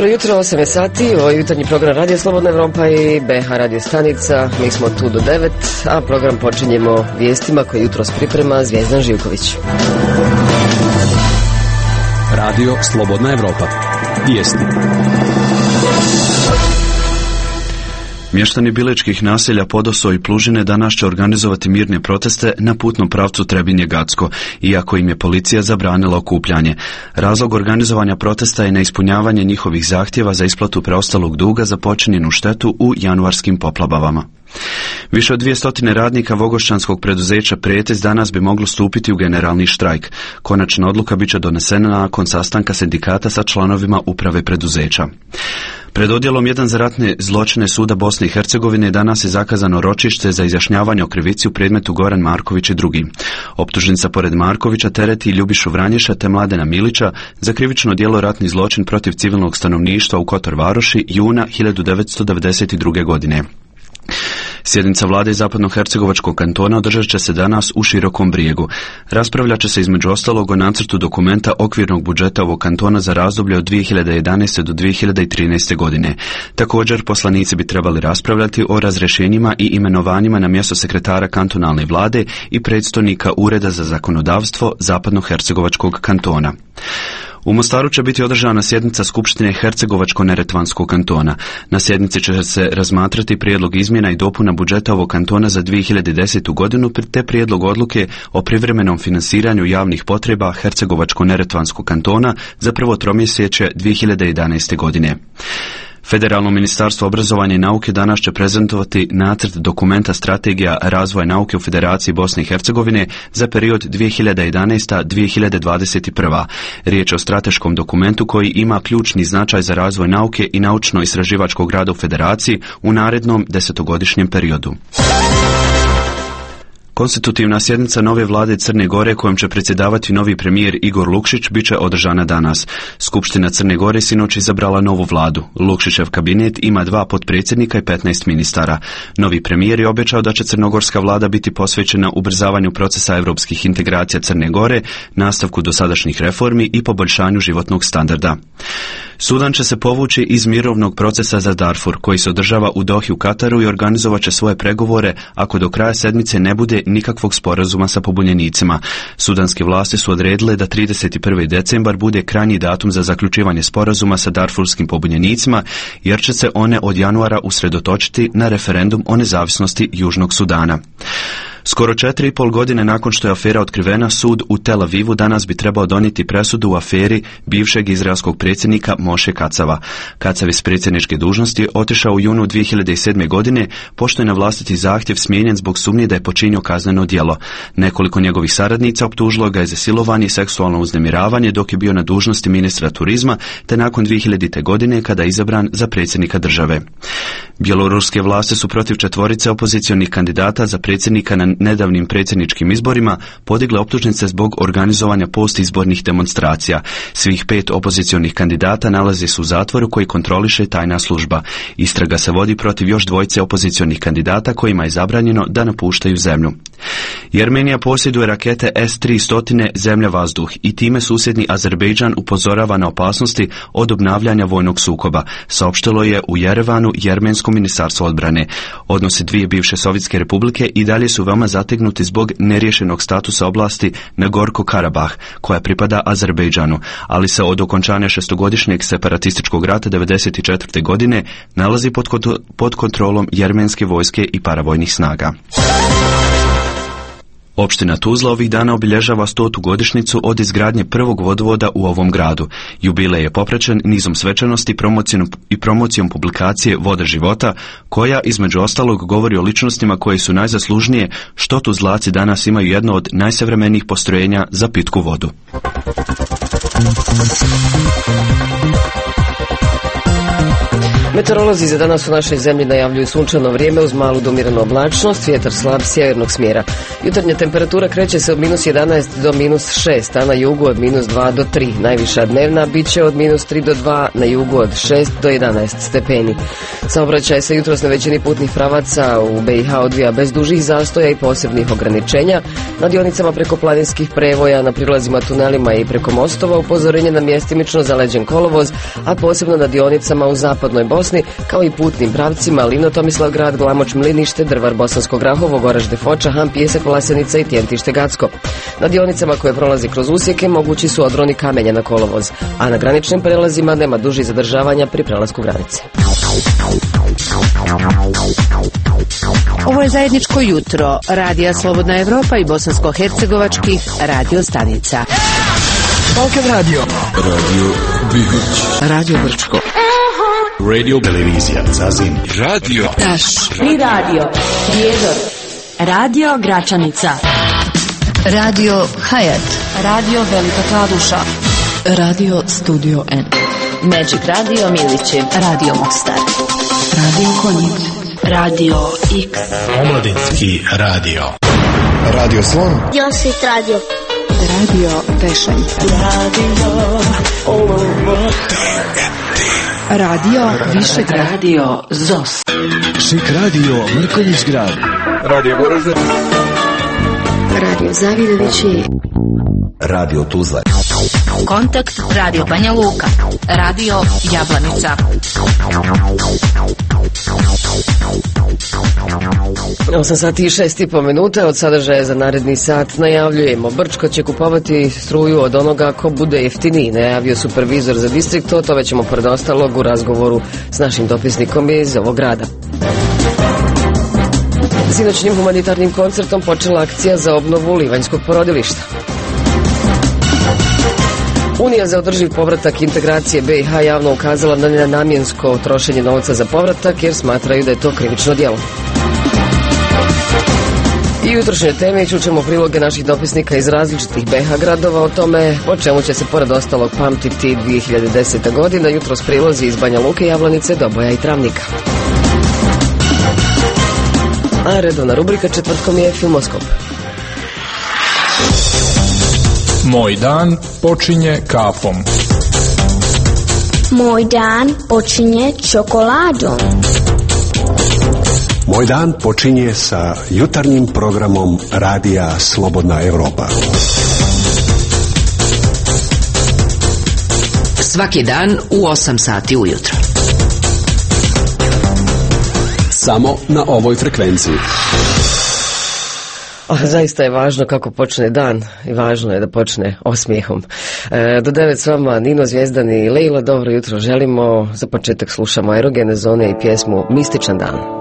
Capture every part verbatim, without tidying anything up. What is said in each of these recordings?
Dobro jutro, osam je sati, ovo je jutarnji program Radio Slobodna Evropa i B H radio stanica. Mi smo tu do devet, a program počinjemo vijestima koje jutros priprema Zvijezdan Živković. Radio Slobodna Evropa. Vijesti. Mještani bilečkih naselja Podoso i Plužine danas će organizovati mirne proteste na putnom pravcu Trebinje-Gacko, iako im je policija zabranila okupljanje. Razlog organizovanja protesta je neispunjavanje njihovih zahtjeva za isplatu preostalog duga za počinjenu štetu u januarskim poplavama. Više od dvjesto radnika vogošćanskog preduzeća Prijetes danas bi moglo stupiti u generalni štrajk. Konačna odluka bit će donesena nakon sastanka sindikata sa članovima uprave preduzeća. Pred odjelom jedan za ratne zločine suda Bosne i Hercegovine danas je zakazano ročište za izjašnjavanje o krivici u predmetu Goran Marković i drugi. Optužnica pored Markovića tereti Ljubišu Vranješa te Mladena Milića za krivično djelo ratni zločin protiv civilnog stanovništva u Kotor Varoši juna hiljadu devetsto devedeset druge. godine. Sjednica vlade Zapadnohercegovačkog kantona održat će se danas u Širokom Brijegu. Raspravljat će se između ostalog o nacrtu dokumenta okvirnog budžeta ovog kantona za razdoblje od dvije hiljade jedanaeste. do dvije hiljade trinaeste. godine. Također, poslanici bi trebali raspravljati o razrješenjima i imenovanjima na mjesto sekretara kantonalne vlade i predstojnika Ureda za zakonodavstvo Zapadnohercegovačkog kantona. U Mostaru će biti održana sjednica Skupštine Hercegovačko-Neretvanskog kantona. Na sjednici će se razmatrati prijedlog izmjena i dopuna budžeta ovog kantona za dvije hiljade desetu. godinu te prijedlog odluke o privremenom finansiranju javnih potreba Hercegovačko-Neretvanskog kantona za prvo tromjesečje dvije hiljade jedanaeste. godine. Federalno ministarstvo obrazovanja i nauke danas će prezentovati nacrt dokumenta Strategija razvoja nauke u Federaciji Bosne i Hercegovine za period dvije hiljade jedanaesta do dvije hiljade dvadeset prva. Riječ je o strateškom dokumentu koji ima ključni značaj za razvoj nauke i naučno-istraživačkog rada u Federaciji u narednom desetogodišnjem periodu. Konstitutivna sjednica nove vlade Crne Gore kojom će predsjedavati novi premijer Igor Lukšić bit će održana danas. Skupština Crne Gore sinoć izabrala novu vladu. Lukšićev kabinet ima dva potpredsjednika i petnaest ministara. Novi premijer je obećao da će crnogorska vlada biti posvećena ubrzavanju procesa europskih integracija Crne Gore, nastavku dosadašnjih reformi i poboljšanju životnog standarda. Sudan će se povući iz mirovnog procesa za Darfur, koji se održava u Dohi u Kataru i organizovat će svoje pregovore ako do kraja sedmice ne bude nikakvog sporazuma sa pobunjenicima. Sudanske vlasti su odredile da trideset prvi decembar bude krajnji datum za zaključivanje sporazuma sa darfurskim pobunjenicima, jer će se one od januara usredotočiti na referendum o nezavisnosti Južnog Sudana. Skoro četiri i pol godine nakon što je afera otkrivena, sud u Tel Avivu danas bi trebao donijeti presudu u aferi bivšeg izraelskog predsjednika Moše Kacava. Kacav je s predsjedničke dužnosti otišao u junu dvije hiljade sedme. godine, pošto je na vlastiti zahtjev smijenjen zbog sumnje da je počinio kazneno djelo. Nekoliko njegovih saradnica optužilo ga je za silovanje i seksualno uznemiravanje dok je bio na dužnosti ministra turizma, te nakon dvije hiljadite. godine kada je izabran za predsjednika države. Bjeloruske vlasti su protiv četvorice opozicionih kandidata za predsjednika na nedavnim predsjedničkim izborima podigle optužnice zbog organizovanja postizbornih demonstracija. Svih pet opozicionih kandidata nalazi se u zatvoru koji kontroliše tajna služba. Istraga se vodi protiv još dvojice opozicionih kandidata kojima je zabranjeno da napuštaju zemlju. Jermenija posjeduje rakete S tristo zemlja vazduh i time susjedni Azerbejdžan upozorava na opasnosti od obnavljanja vojnog sukoba, saopštilo je u Jerevanu Jermensko ministarstvo odbrane. Odnosi dvije bivše Sovjetske republike i dalje su veoma zategnuti zbog neriješenog statusa oblasti Nagorno Karabah, koja pripada Azerbejdžanu, ali se od okončanja šestogodišnjeg separatističkog rata devedeset četvrte. godine nalazi pod, pod kontrolom jermenske vojske i paravojnih snaga. Opština Tuzla ovih dana obilježava stotu godišnjicu od izgradnje prvog vodovoda u ovom gradu. Jubilej je popraćen nizom svečanosti promocijom i promocijom publikacije Voda života, koja između ostalog govori o ličnostima koje su najzaslužnije što Tuzlaci danas imaju jedno od najsavremenijih postrojenja za pitku vodu. Meteorolozi za danas u našoj zemlji najavljuju sunčano vrijeme uz malu domiranu oblačnost, vjetar slab sjevernog smjera. Jutarnja temperatura kreće se od minus jedanaest do minus šest, a na jugu od minus dva do tri. Najviša dnevna bit će od minus tri do dva, na jugu od šest do jedanaest stepeni. Saobraćaj se jutros na većini putnih pravaca u B i H odvija bez dužih zastoja i posebnih ograničenja. Na dionicama preko planinskih prevoja, na prilazima tunelima i preko mostova upozorenje na mjestimično zaleđen kolovoz, a posebno na dionicama u zapadnoj Bosni, kao i putnim pravcima Lino, Tomislavgrad, Glamoč, Mlinište, Drvar, Bosansko Grahovo, Goražde, Foča, Han, Pijesak, Vlasenica i Tjentište, Gacko. Na dionicama koje prolazi kroz usjeke mogući su odroni kamenja na kolovoz, a na graničnim prelazima nema dužih zadržavanja pri prelasku granice. Ovo je zajedničko jutro Radija Slobodna Evropa i bosansko-hercegovačkih radio stanica. Balkan Radio, Radio Bihać, Radio Brčko, Radio Televizija Zazin, Radio Taš, Pri Radio Prijedor, Radio Gračanica, Radio Hayat, Radio Velika Kladuša, Radio Studio N, Magic Radio Milići, Radio Mostar, Radio Konjic, Radio X, Omladinski radio, Radio Slon, Josit Radio, Radio Tešanj, Radio Radio Višegrad, Radio Zos, Šik Radio Mrkonjić Grad, Radio Goražde, Radio Zavidovići, Radio Tuzla, Kontakt Radio Banja Luka, Radio Jablanica, osam sati i šest i po minuta, od sadržaja za naredni sat najavljujemo. Brčko će kupovati struju od onoga ko bude jeftiniji, najavio supervizor za distrikt, o tome ćemo pored ostalog u razgovoru s našim dopisnikom iz ovog grada. Sinoćnim humanitarnim koncertom počela akcija za obnovu Livanjskog porodilišta. Unija za održiv povratak integracije B i H javno ukazala na nenamjensko trošenje novca za povratak jer smatraju da je to krivično djelo. I u jutrošnjoj temi čućemo priloge naših dopisnika iz različitih B i H gradova o tome o čemu će se pored ostalog pamtiti dvije hiljade deseta. godina, jutros prilozi iz Banja Luke, Jablanice, Doboja i Travnika. A redovna rubrika četvrtkom je Filmoskop. Moj dan počinje kafom. Moj dan počinje čokoladom. Moj dan počinje sa jutarnjim programom Radija Slobodna Evropa. svaki dan u osam sati ujutro. Samo na ovoj frekvenciji. A, zaista je važno kako počne dan i važno je da počne osmijehom. E, do devet s vama Nino, Zvijezdan i Lejla, dobro jutro želimo. Za početak slušamo Aerogene zone i pjesmu Mističan dan.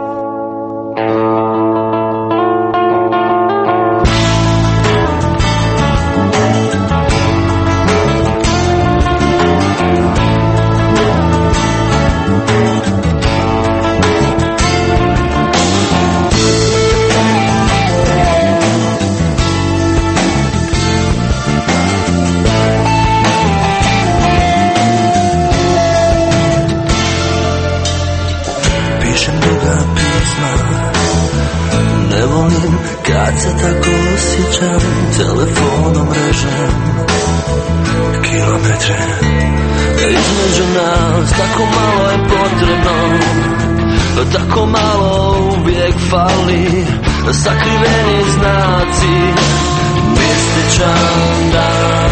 Telefonom režem kilometre između nas, tako malo je potrebno, tako malo uvijek fali, sakriveni znaci, mističan dan.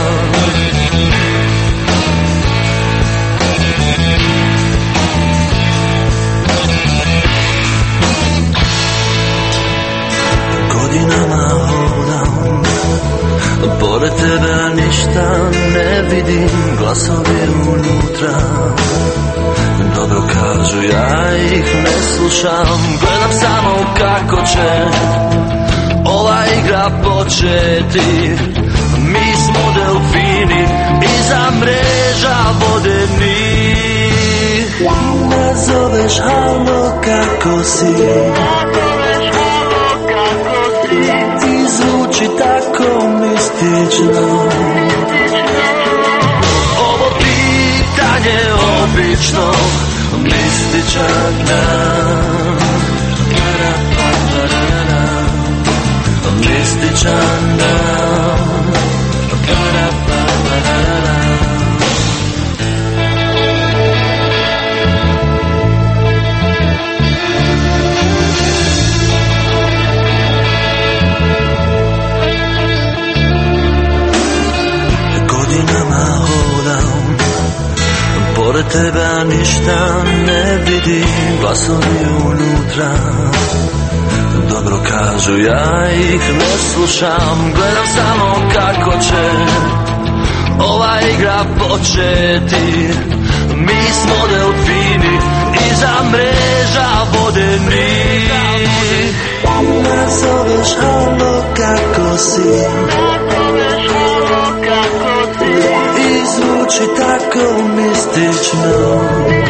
Godinama hodam pored tebe, ništa ne vidim, glasovi unutra dobro kažu, ja ih ne slušam. Gledam samo kako će ova igra početi. Mi smo delfini iza mreža vodenih. Nazoveš halo kako si, ti zvuči tako mistično. Ovo pitanje obično mi mističan dan, mističan dan. Godinama hodam, pored tebe ništa ne vidim, glasovi unutra dobro kažu, ja ih ne slušam, gledam samo kako će ova igra početi. Mi smo delfini iza mreža vodenih. Nazoveš halo kako si, i zvuči tako mistično.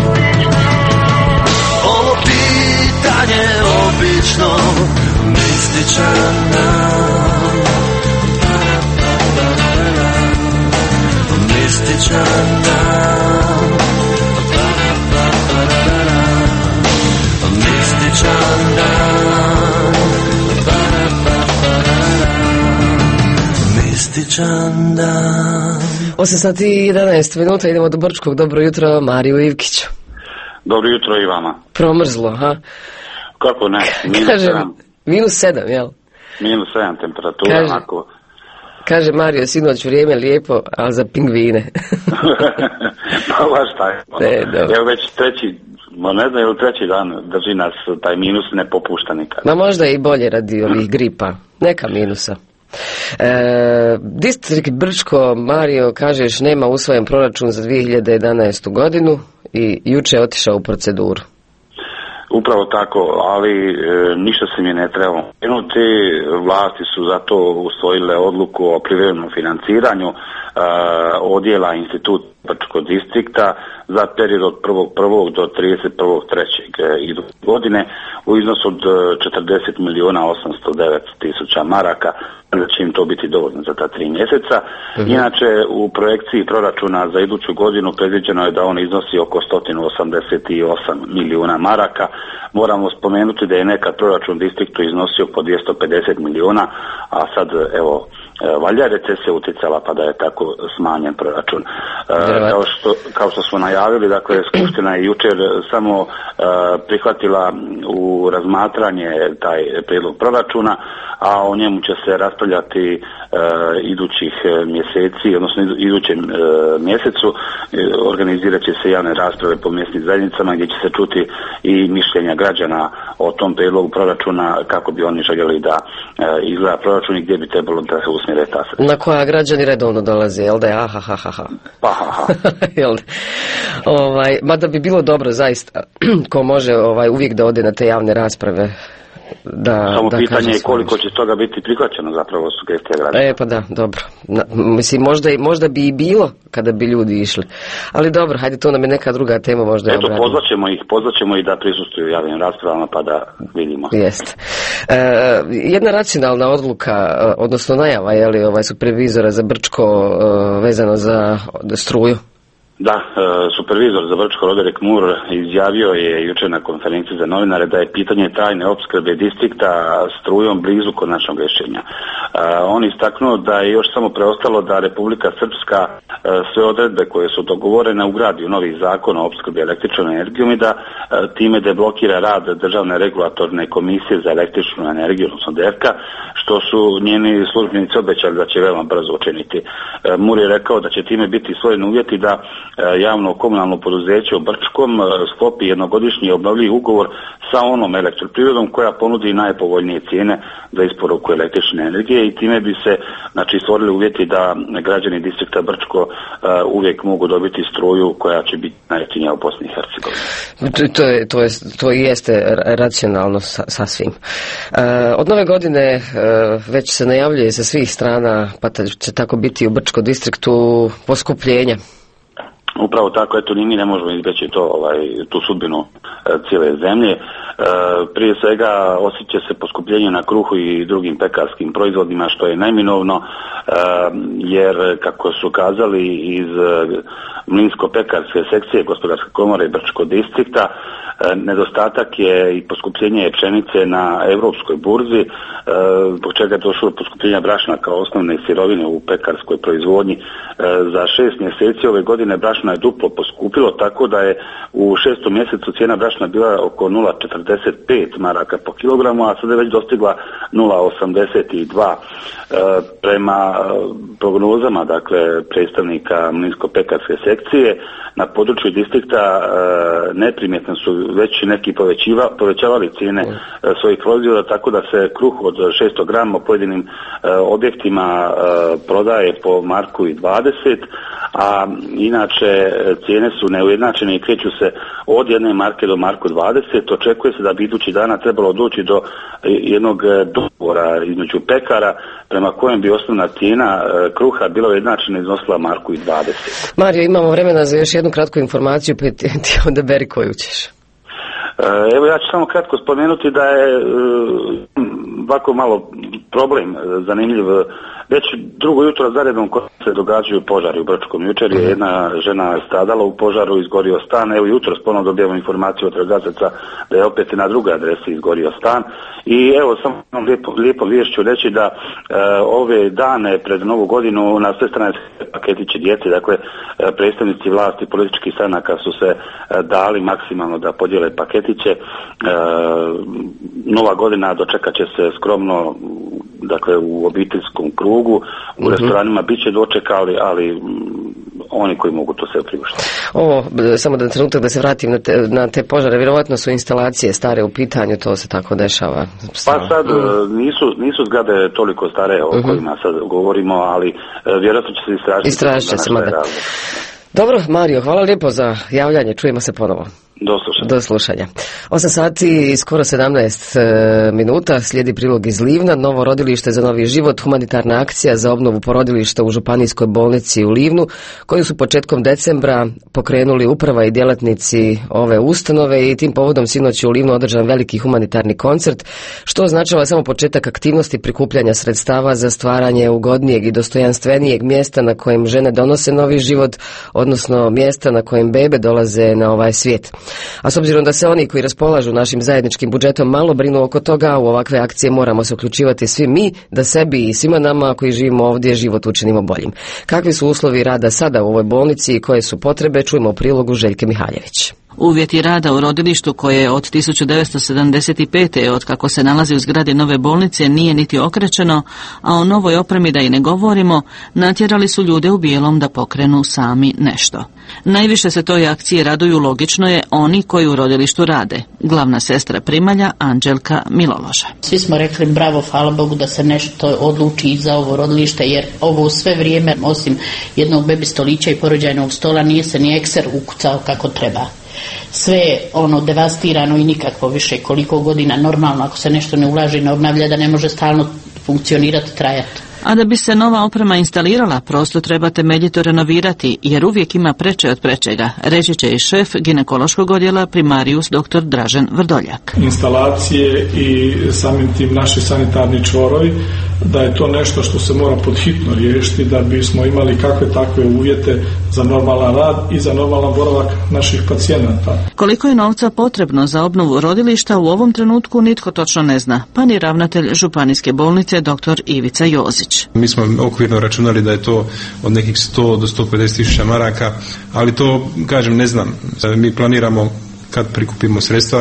Ovo pitanje obično, mističan dan, mističan dan, mističan dan, mističan dan. osam sati i jedanaest minuta, idemo do Brčkog. Dobro jutro, Mariju Ivkiću. Dobro jutro i vama. Promrzlo, ha? Kako ne? Minus Kažem, sedam. minus sedam, jel? Minus sedam temperatura, Kaže, onako. Kaže Mario, sinoć vrijeme lijepo, ali za pingvine. Pa baš tako. Ne, dobro. Evo već treći, ma ne znam, ili treći dan drži nas taj minus, ne popušta nikad. Ma možda i bolje radi ovih gripa. Neka minusa. E, Distrikt Brčko, Mario, kažeš, nema usvojen proračun za dvije hiljade jedanaestu godinu i juče je otišao u proceduru. Upravo tako, ali e, ništa se mi ne treba minuti. Vlasti su zato usvojile odluku o privremenom financiranju e, odjela Institut Brčkog distrikta za period od prvog prvog do trideset prvog trećeg iduće godine u iznosu od četrdeset milijuna osamsto devet tisuća maraka, da će im to biti dovoljno za ta tri mjeseca. Mhm. Inače, u projekciji proračuna za iduću godinu predviđeno je da on iznosi oko sto osamdeset osam milijuna maraka. Moramo spomenuti da je nekad proračun distriktu iznosio po dvjesto pedeset milijuna, a sad, evo, valjda je recesija utjecala pa da je tako smanjen proračun. E, kao, što, kao što smo najavili, dakle, Skupština je jučer samo e, prihvatila u razmatranje taj prijedlog proračuna, a o njemu će se raspravljati e, idućih mjeseci, odnosno idućem e, mjesecu. E, organizirat će se javne rasprave po mjesnim zajednicama gdje će se čuti i mišljenja građana o tom prijedlogu proračuna, kako bi oni željeli da e, izgleda proračun i gdje bi trebalo da se usmjere ta sredstva. Na koja građani redovno dolaze, jel da je aha ha ha ha. Pa ha ha. Jel da? Ovaj, mada bi bilo dobro zaista ko može ovaj, uvijek da ode na te javne rasprave. Da, Samo da pitanje je koliko će toga biti prihvaćeno zapravo sugestija građana. E pa da, dobro. Na, mislim, možda, možda bi i bilo kada bi ljudi išli. Ali dobro, hajde, to nam je neka druga tema možda. Eto, pozvaćemo ih, pozvaćemo ih da prisustvuju javnim raspravama pa da vidimo. Jeste. E, jedna racionalna odluka, odnosno najava, je li, ovaj supervizora za Brčko vezano za struju? Da, supervizor za Brčko Roderick Moore izjavio je jučer na konferenciji za novinare da je pitanje tajne opskrbe distrikta strujom blizu konačnog rješenja. On istaknuo da je još samo preostalo da Republika Srpska sve odredbe koje su dogovorene ugradi u novi zakon o opskrbi električnom energijom i da time deblokira rad Državne regulatorne komisije za električnu energiju, odnosno D E R K A, što su njeni službenici obećali da će veoma brzo učiniti. Moore je rekao da će time biti stvoreni uvjeti da javno komunalno poduzeće u Brčkom sklopi jednogodišnji obnovljivi ugovor sa onom elektroprivredom koja ponudi najpovoljnije cijene za isporuku električne energije i time bi se, znači, stvorili uvjeti da građani distrikta Brčko uh, uvijek mogu dobiti struju koja će biti najjeftinija u Bosni i Hercegovini. To je, to je, to jeste racionalno sa, sasvim. Uh, od nove godine uh, već se najavljuje sa svih strana, pa će tako biti u Brčko distriktu, poskupljenja. Upravo tako, eto, ni mi ne možemo izbjeći to, ovaj, tu sudbinu e, cijele zemlje. E, prije svega osjeća se poskupljenje na kruhu i drugim pekarskim proizvodima, što je najminovno, e, jer kako su kazali iz e, Mlinsko-pekarske sekcije Gospodarske komore Brčkog distrikta, e, nedostatak je i poskupljenje pšenice na europskoj burzi, e, zbog čega je došlo do poskupljenja brašna kao osnovne sirovine u pekarskoj proizvodnji. E, za šest mjeseci ove godine brašna je duplo poskupilo, tako da je u šestom mjesecu cijena brašna bila oko nula zarez četrdeset pet maraka po kilogramu, a sada je već dostigla nula zarez osamdeset dva. E, prema prognozama, dakle, predstavnika Mlinsko-pekarske sekcije, na području distrikta e, neprimjetno su već neki povećiva, povećavali cijene e, svojih proizvoda, tako da se kruh od šesto grama u pojedinim e, objektima e, prodaje po marku i dvadeset, a inače cijene su neujednačene i kreću se od jedne marke do marku dvadeset. Očekuje se da bi idući dana trebalo doći do jednog dogovora između pekara prema kojem bi osnovna cijena kruha bila ujednačena, iznosila marku i dvadeset. Mario, imamo vremena za još jednu kratku informaciju, pa ti onda beri koju ćeš. Evo, ja ću samo kratko spomenuti da je ovako malo problem zanimljiv. Već drugo jutro za redom kod se događaju požari u Brčkom. Jučer je jedna žena stradala u požaru, izgorio stan. Evo jutros ponovno dobijamo informaciju od tragasaca da je opet na drugoj adresi izgorio stan. I evo samo lijepo, lijepo viješću reći da e, ove dane pred Novu godinu na sve strane paketiće djece, dakle e, predstavnici vlasti političkih stranaka su se e, dali maksimalno da podijele paketiće. E, Nova godina dočekat će se skromno, dakle u obiteljskom krugu, u uh-huh. restoranima bit će dočekali, ali m, oni koji mogu to sve priuštiti. Ovo, samo da trenutak da se vratim na te, na te požare, vjerovatno su instalacije stare u pitanju, to se tako dešava. Pa sad uh-huh. nisu, nisu zgrade toliko stare o uh-huh. kojima sad govorimo, ali vjerojatno će se istražiti. Istražit će se, mada. Dobro, Mario, hvala lijepo za javljanje, čujemo se ponovo. Do slušanja. Do slušanja. osam sati i skoro sedamnaest e, minuta, slijedi prilog iz Livna. Novo rodilište za novi život, humanitarna akcija za obnovu porodilišta u Županijskoj bolnici u Livnu, koju su početkom decembra pokrenuli uprava i djelatnici ove ustanove, i tim povodom sinoć je u Livnu održan veliki humanitarni koncert, što označava samo početak aktivnosti prikupljanja sredstava za stvaranje ugodnijeg i dostojanstvenijeg mjesta na kojem žene donose novi život, odnosno mjesta na kojem bebe dolaze na ovaj svijet. A s obzirom da se oni koji raspolažu našim zajedničkim budžetom malo brinu oko toga, u ovakve akcije moramo se uključivati svi mi, da sebi i svima nama koji živimo ovdje život učinimo boljim. Kakvi su uslovi rada sada u ovoj bolnici i koje su potrebe, čujemo u prilogu Željke Mihaljević. Uvjeti rada u rodilištu, koje je od tisuću devetsto sedamdeset pete. od kako se nalazi u zgradi nove bolnice nije niti okrećeno, a o novoj opremi da i ne govorimo, natjerali su ljude u bijelom da pokrenu sami nešto. Najviše se toj akciji raduju, logično je, oni koji u rodilištu rade. Glavna sestra primalja Anđelka Miloloža. Svi smo rekli bravo, hvala Bogu da se nešto odluči za ovo rodilište, jer ovo sve vrijeme, osim jednog bebi stolića i porođajnog stola, nije se ni ekser ukucao kako treba. Sve ono devastirano i nikakvo više, koliko godina normalno, ako se nešto ne ulaže i ne obnavlja, da ne može stalno funkcionirati, trajati. A da bi se nova oprema instalirala, prostor treba temeljito renovirati, jer uvijek ima preče od prečega, reći će i šef ginekološkog odjela primarijus dr. Dražen Vrdoljak. Instalacije i samim tim naši sanitarni čvorovi, da je to nešto što se mora podhitno riješiti da bismo imali kakve takve uvjete za normalan rad i za normalan boravak naših pacijenata. Koliko je novca potrebno za obnovu rodilišta u ovom trenutku nitko točno ne zna, pa ni ravnatelj županijske bolnice dr. Ivica Jozić. Mi smo okvirno računali da je to od nekih sto do sto pedeset tisuća maraka, ali to, kažem, ne znam. Mi planiramo, kad prikupimo sredstva,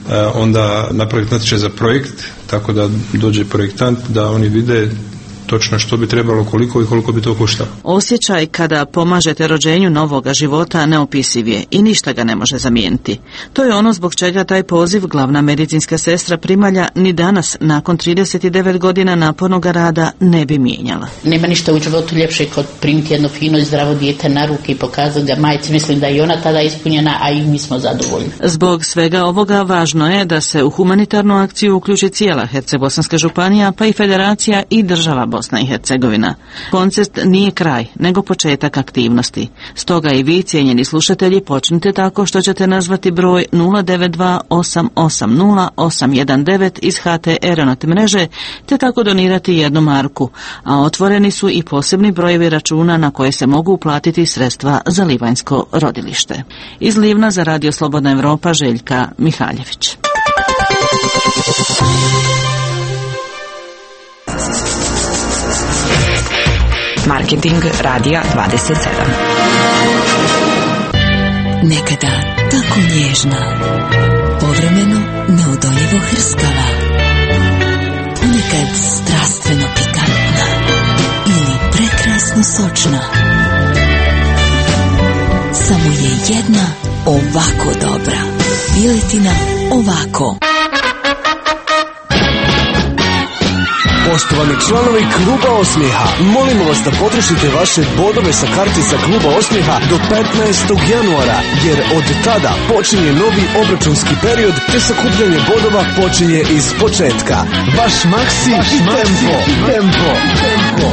onda napraviti natječaj za projekt, tako da dođe projektant, da oni vide točno što bi trebalo, koliko i koliko bi to koštalo. Osjećaj kada pomažete rođenju novoga života neopisiv je i ništa ga ne može zamijeniti. To je ono zbog čega taj poziv glavna medicinska sestra primalja ni danas, nakon trideset devet godina napornog rada, ne bi mijenjala. Nema ništa u životu ljepše kod primiti jedno fino i zdravo dijete na ruke i pokazati ga majci. Mislim da i ona tada ispunjena, a i mi smo zadovoljni. Zbog svega ovoga važno je da se u humanitarnu akciju uključi cijela Herceg-bosanska županija, pa i federacija i država Bosna i Hercegovina. Koncert nije kraj, nego početak aktivnosti. Stoga i vi, cijenjeni slušatelji, počnite tako što ćete nazvati broj nula devet dva osam osam nula osam jedan devet iz H T Aeronet mreže, te tako donirati jednu marku, a otvoreni su i posebni brojevi računa na koje se mogu uplatiti sredstva za Livanjsko rodilište. Iz Livna za Radio Slobodna Evropa Željka Mihaljević. Marketing Radija dvadeset sedam. Nekada tako nježna, povremeno neodoljivo hrskava, ponekad strastveno pikantna ili prekrasno sočna. Samo je jedna ovako dobra. Piletina ovako. Poštovani članovi Kluba Osmijeha, molimo vas da potrošite vaše bodove sa kartica Kluba Osmijeha do petnaestog januara, jer od tada počinje novi obračunski period, te sakupljanje bodova počinje iz početka. Vaš Maksi i tempo, tempo, tempo.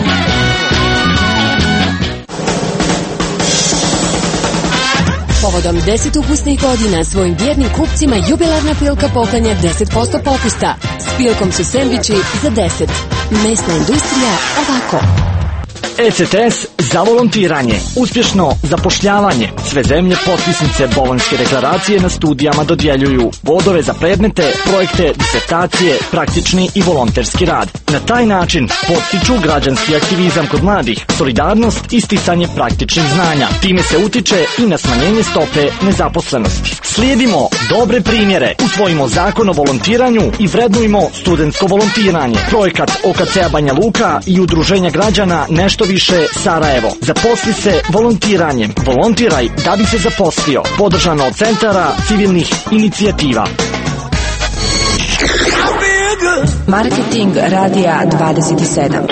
Povodom deset ukusnih godina svojim vjernim kupcima jubilarna Pilka poklanja deset posto popusta. S Pilkom su sendviči za deset. Mesna industrija ovako. E C T S za volontiranje, uspješno zapošljavanje. Sve zemlje potpisnice Bolonjske deklaracije na studijama dodjeljuju bodove za predmete, projekte, disertacije, praktični i volonterski rad. Na taj način potiču građanski aktivizam kod mladih, solidarnost i sticanje praktičnih znanja. Time se utiče i na smanjenje stope nezaposlenosti. Slijedimo dobre primjere, usvojimo zakon o volontiranju i vrednujmo studentsko volontiranje. Projekat O K C-a Banja Luka i udruženja građana Nešto više Sarajevo. Zaposli se volontiranjem. Volontiraj da bi se zaposlio. Podržano od Centara civilnih inicijativa. Marketing Radija dvadeset sedam.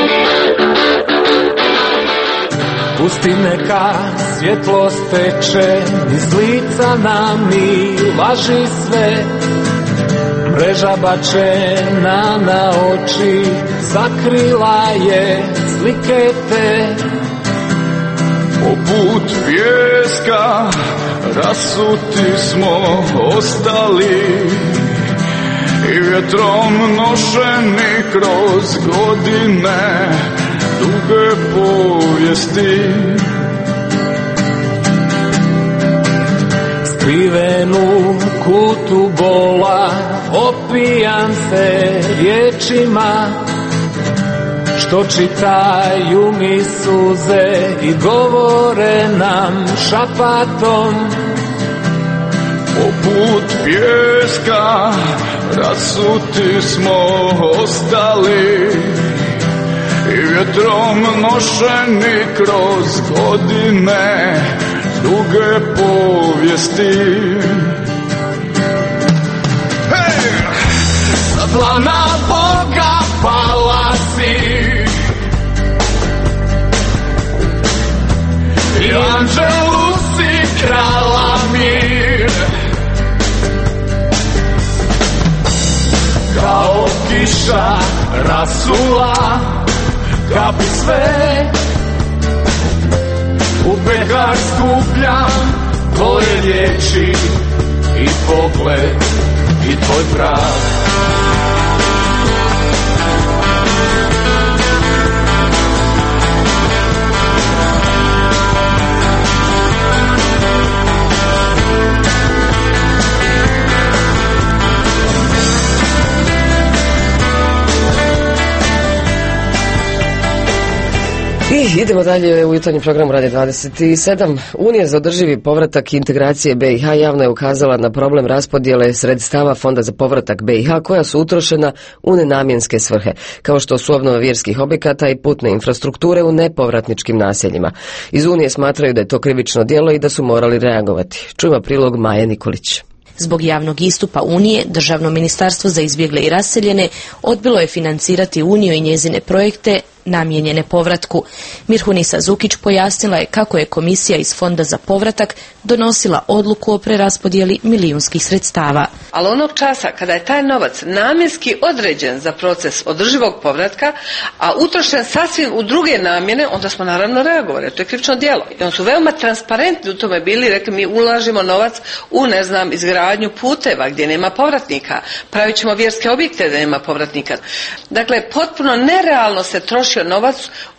Pusti neka svjetlost teče iz lica nam i laži sve. Mreža bačena na oči sakrila je slike te. Poput pijeska rasuti smo ostali i vjetrom nošeni kroz godine duge povijesti. Skriven u kutu bola opijan se riječima što čitaju mi suze i govore nam šapatom. Poput pijeska rasuti smo ostali i vjetrom nošeni kroz godine duge povijesti. Hej! Sa dlana Boga pala si i anđelu si krala mir. Kao kiša rasula kapi sve, u pekar skupljam tvoje riječi i pogled i tvoj prah. I idemo dalje u jutarnjem programu Radija dvadeset sedam. Unija za održivi povratak i integracije B i H javno je ukazala na problem raspodjele sredstava Fonda za povratak B i H koja su utrošena u nenamjenske svrhe, kao što su obnova vjerskih objekata i putne infrastrukture u nepovratničkim naseljima. Iz Unije smatraju da je to krivično djelo i da su morali reagovati. Čujemo prilog Maje Nikolić. Zbog javnog istupa Unije, Državno ministarstvo za izbjegle i raseljene odbilo je financirati Uniju i njezine projekte namijenjene povratku. Mirhunisa Zukić pojasnila je kako je komisija iz Fonda za povratak donosila odluku o preraspodjeli milijunskih sredstava. Ali onog časa kada je taj novac namjenski određen za proces održivog povratka, a utrošen sasvim u druge namjene, onda smo naravno reagovali. To je krivično djelo. I oni su veoma transparentni u tome bili, rekli mi ulažimo novac u, ne znam, izgradnju puteva gdje nema povratnika, pravit ćemo vjerske objekte da nema povratnika. Dakle, potpuno nerealno se trošio novac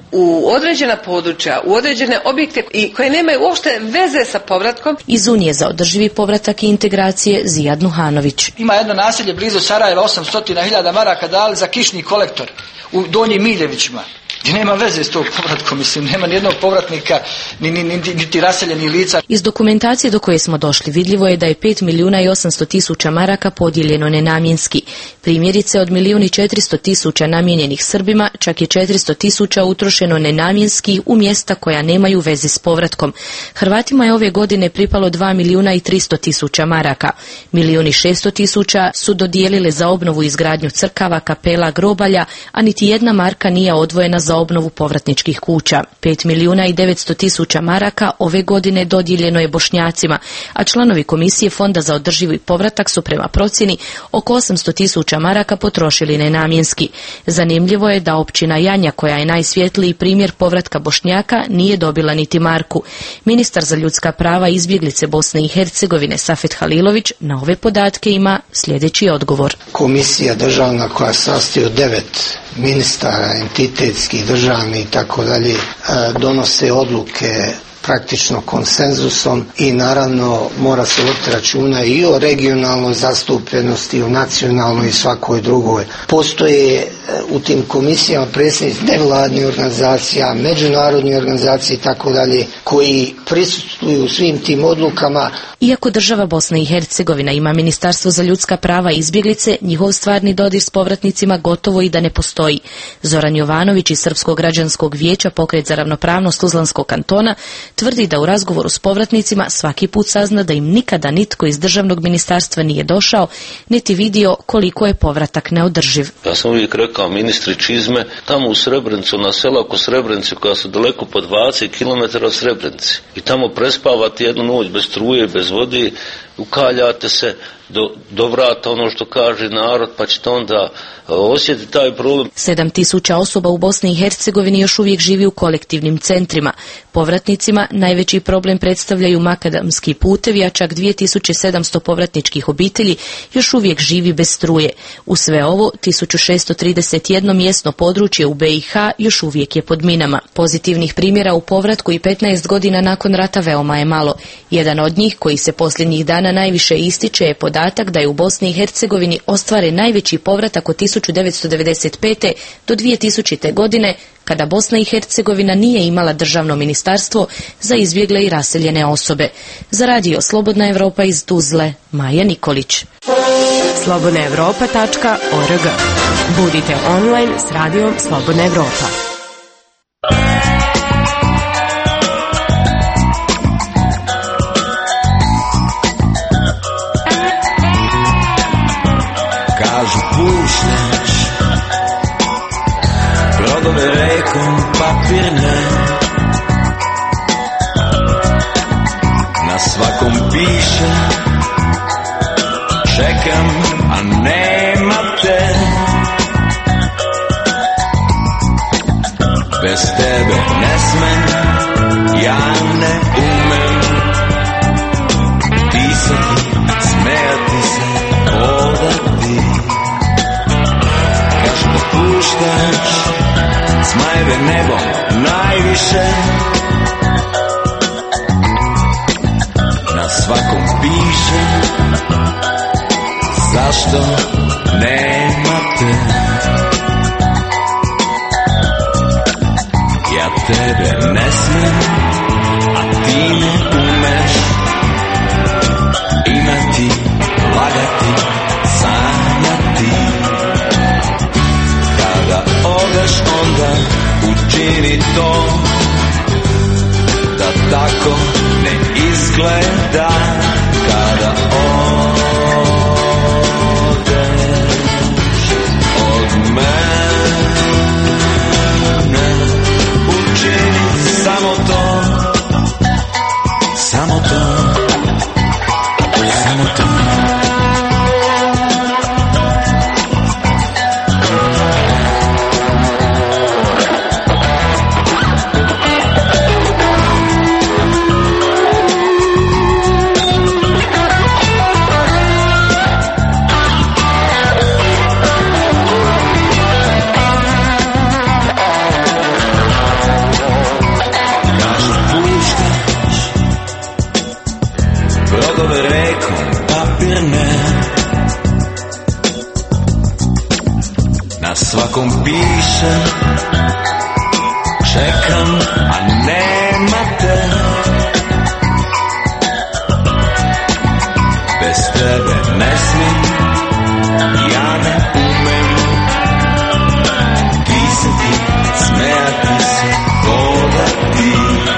u određena područja, u određene objekte i koje nemaju uopšte veze sa povratkom. Iz Unije za održivi povratak i integracije Zijad Nuhanović. Ima jedno naselje blizu Sarajeva, osamsto hiljada maraka dali za kišni kolektor u Donjim Miljevićima. Gdje nema veze s tog povratkom, mislim, nema nijednog povratnika, ni, ni, niti, niti raseljenih lica. Iz dokumentacije do koje smo došli vidljivo je da je pet milijuna i osamsto tisuća maraka podijeljeno nenamjenski. Primjerice, od milijun i četiristo tisuća namijenjenih Srbima, čak je četiristo tisuća utrošeno nenamjenski u mjesta koja nemaju veze s povratkom. Hrvatima je ove godine pripalo dva milijuna i tristo tisuća maraka. Milijun i šesto tisuća su dodijelile za obnovu i izgradnju crkava, kapela, grobalja, a niti jedna marka nije odvojena za obnovu povratničkih kuća. pet milijuna i devetsto tisuća maraka ove godine dodijeljeno je Bošnjacima, a članovi Komisije Fonda za održivi povratak su prema procjeni oko osamsto tisuća maraka potrošili nenamjenski. Zanimljivo je da općina Janja, koja je najsvjetliji primjer povratka Bošnjaka, nije dobila niti marku. Ministar za ljudska prava i izbjeglice Bosne i Hercegovine Safet Halilović na ove podatke ima sljedeći odgovor. Komisija državna koja sastoji od devet ministara, entitetskih, državni i tako dalje, donose odluke praktično konsenzusom i naravno mora se voditi računa i o regionalnoj zastupljenosti, i o nacionalnoj i svakoj drugoj. Postoje u tim komisijama predsjednici nevladnih organizacija, međunarodnih organizacija i tako dalje, koji prisustvuju svim tim odlukama. Iako država Bosna i Hercegovina ima Ministarstvo za ljudska prava i izbjeglice, njihov stvarni dodir s povratnicima gotovo i da ne postoji. Zoran Jovanović iz Srpskog građanskog vijeća, Pokret za ravnopravnost Tuzlanskog kantona, tvrdi da u razgovoru s povratnicima svaki put sazna da im nikada nitko iz državnog ministarstva nije došao, niti vidio koliko je povratak neodrživ. Ja sam uvijek rekao ministri čizme, tamo u Srebrenicu, na sela oko Srebrenice koja su daleko po dvadeset kilometara od Srebrenice. I tamo prespavati jednu noć bez struje, bez vode, ukaljate se do, do vrata, ono što kaže narod, pa ćete onda osjetiti taj problem. Sedam tisuća osoba u Bosni i Hercegovini još uvijek živi u kolektivnim centrima. Povratnicima najveći problem predstavljaju makadamski putevi, a čak dvije tisuće sedamsto povratničkih obitelji još uvijek živi bez struje. U sve ovo, tisuću šesto trideset jedno mjesno područje u be i ha još uvijek je pod minama. Pozitivnih primjera u povratku i petnaest godina nakon rata veoma je malo. Jedan od njih, koji se posljednjih dana najviše ističe, je podatak da je u Bosni i Hercegovini ostvaren najveći povratak od tisuću devetsto devedeset pete do dvije tisućite. godine, kada Bosna i Hercegovina nije imala državno ministarstvo za izbjegle i raseljene osobe. Za radio Slobodna Evropa iz Tuzle, Maja Nikolić. slobodna evropa tačka org. Budite online s radijom Slobodna Evropa. Kažu puštaš brodove rekom papirne, na svakom piše čekam, a nema te. Bez tebe ne smem, ja ne umem pisati, smijati se, hodati. Kažu da puštaš zmajeve nebom najviše, na svakom piše zašto nema te. Ja tebe ne smijem, a ti ne umeš imati, lagati, sanjati. Kada odeš onda učini to da tako ne izgleda. Kada odeš od mene kom pišem, čekam, a nema te. Bez tebe ne smijem, ja ne umem pisati, smejati se, hodati.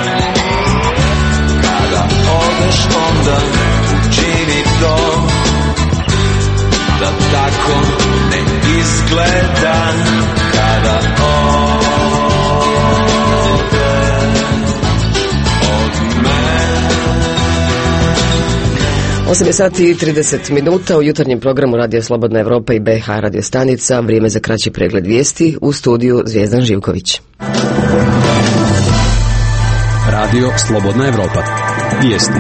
Kada odeš onda učini to, da tako ne izgleda. Kada odeš od mene. osam je sati i trideset minuta u jutarnjem programu Radio Slobodna Evropa i B H radio stanica. Vrijeme za kraći pregled vijesti. U studiju Zvijezdan Živković. Radio Slobodna Evropa. Vijesti.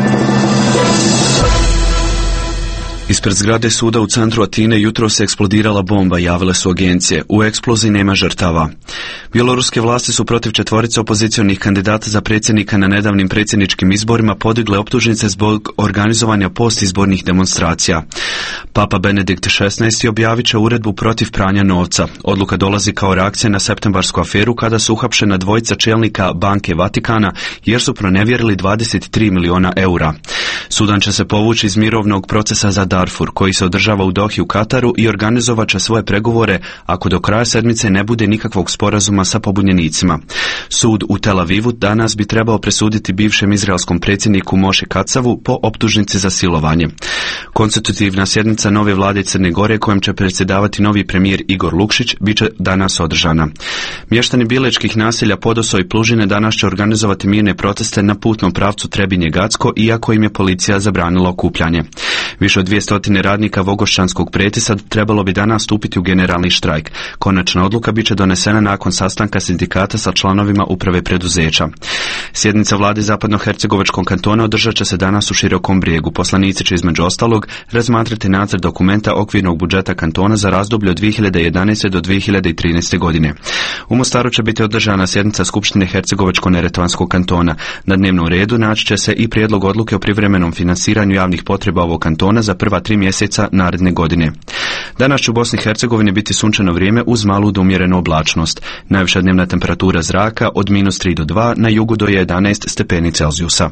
Ispred zgrade suda u centru Atine jutros se eksplodirala bomba, javile su agencije. U eksploziji nema žrtava. Bjeloruske vlasti su protiv četvorice opozicionih kandidata za predsjednika na nedavnim predsjedničkim izborima podigle optužnice zbog organizovanja postizbornih demonstracija. Papa Benedikt šesnaesti objavit će uredbu protiv pranja novca. Odluka dolazi kao reakcija na septembarsku aferu kada su uhapšena dvojica čelnika Banke Vatikana jer su pronevjerili dvadeset tri miliona eura. Sudan će se povući iz mirovnog procesa za Darfur, koji se održava u Dohi u Kataru, i organizovat će svoje pregovore ako do kraja sedmice ne bude nikakvog sporazuma sa pobunjenicima. Sud u Tel Avivu danas bi trebao presuditi bivšem izraelskom predsjedniku Moše Katsavu po optužnici za silovanje. Konstitutivna sjednica nove vlade Crne Gore, kojom će predsjedavati novi premijer Igor Lukšić, bit će danas održana. Mještani bilečkih naselja Podoso i Plužine danas će organizovati mirne proteste na putnom pravcu Trebinje-Gacko, iako im je policija zabranila okupljanje. Više od dvjesto radnika Vogošćanskog Pretisa trebalo bi danas stupiti u generalni štrajk. Konačna odluka bit će donesena nakon sastanka sindikata sa članovima uprave preduzeća. Sjednica vlade Zapadnohercegovačkog kantona održat će se danas u Širokom Brijegu. Poslanici će između ostalog razmatrati nacrt dokumenta okvirnog budžeta kantona za razdoblje od dvije hiljade jedanaeste do dvije hiljade trinaeste godine. U Mostaru će biti održana sjednica Skupštine Hercegovačko-neretvanskog kantona. Na dnevnom redu naći će se i prijedlog odluke o privremenom finansiranju javnih potreba ovog kantona za prva tri mjeseca naredne godine. Danas će u Bosni i Hercegovini biti sunčano vrijeme uz malu do umjerenu oblačnost. Najviša dnevna temperatura zraka od minus tri do dva, na jugu do jedanaest stepeni Celzijusa.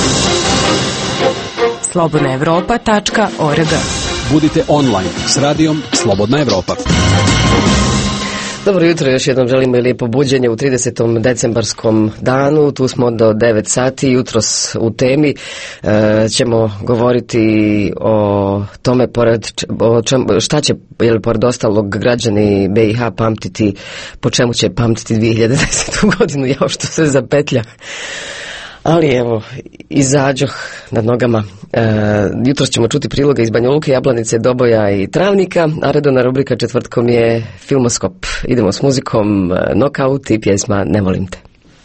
slobodna evropa tačka org. Budite online s radijom Slobodna Evropa. Dobro jutro, još jednom želimo i lijepo buđenje u tridesetom decembarskom danu. Tu smo do devet sati. Jutros u temi e, ćemo govoriti o tome pored, o čem, šta će, je li pored ostalog, građani B i H pamtiti, po čemu će pamtiti dvije hiljade desetu godinu, jao što se zapetlja. Ali evo, izađoh nad nogama. E, jutro ćemo čuti priloge iz Banja Luke, Jablanice, Doboja i Travnika, a redovna rubrika četvrtkom je Filmoskop. Idemo s muzikom, Nokaut i pjesma Ne volim te.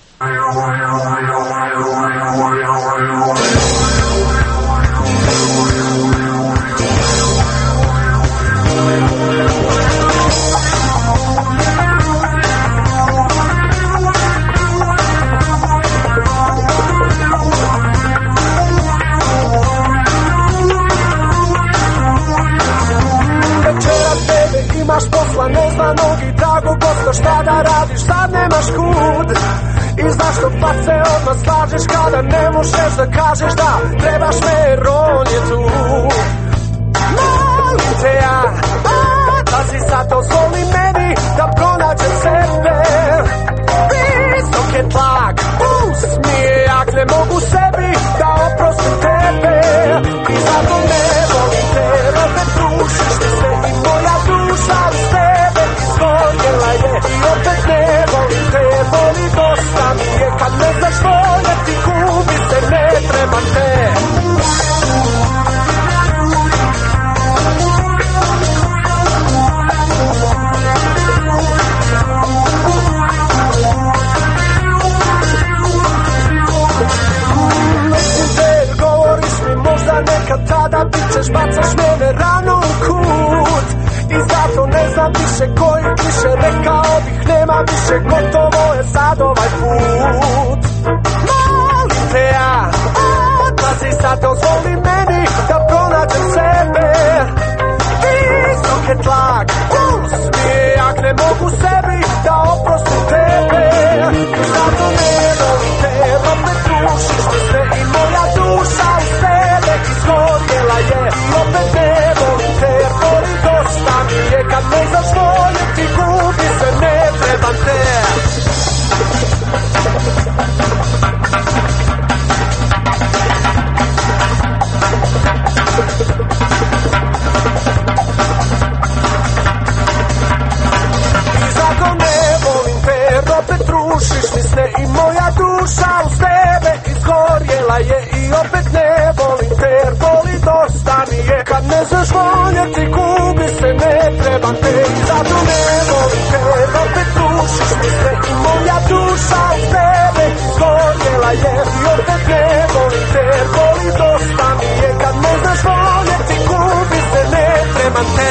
Imaš posla neznanog i dragog gosta, šta da radiš, sad nemaš kud. I zašto pa se odmah slažeš kada ne možeš da kažeš da trebaš me jer on je tu. Molim te ja, a, da si sad dozvoli meni da pronađem sebe. Visok je tlak, usmije, jak ne mogu sebi da oprostim tebe. I zato ne volim te, opet rušiš ti se i moja duša uz tebe izvoljela je. I opet ne volim te, voli dosta mi je kad ne znaš voljeti, gubi se, ne treba te. Nekad tada bit ćeš, bacaš mene rano u kut. I zato ne znam više koji kliše, rekao bih nema više, gotovo je sad ovaj put. Molim te ja, odlazi sad, dozvoli meni da pronađem sebe. Visok je tlak, puls mi je, jak ne mogu mogu sebi da oprostim tebe. Zato ne volim te, opet rušiš mi sve i moja duša u sebe izgorjela je. I opet ne volim te, voli dosta mi je kad me zašvolje ti gubi se, ne trebam te. Opet rušiš mi sne i moja duša u tebe izgorjela je. I opet ne volim te jer boli dosta mi je kad ne znaš voljeti, gubi se, ne trebam te. I zato ne volim te jer opet rušiš mi sne i moja duša u tebe izgorjela je. I opet ne volim te jer boli dosta mi je kad ne znaš voljeti, gubi se, ne trebam te.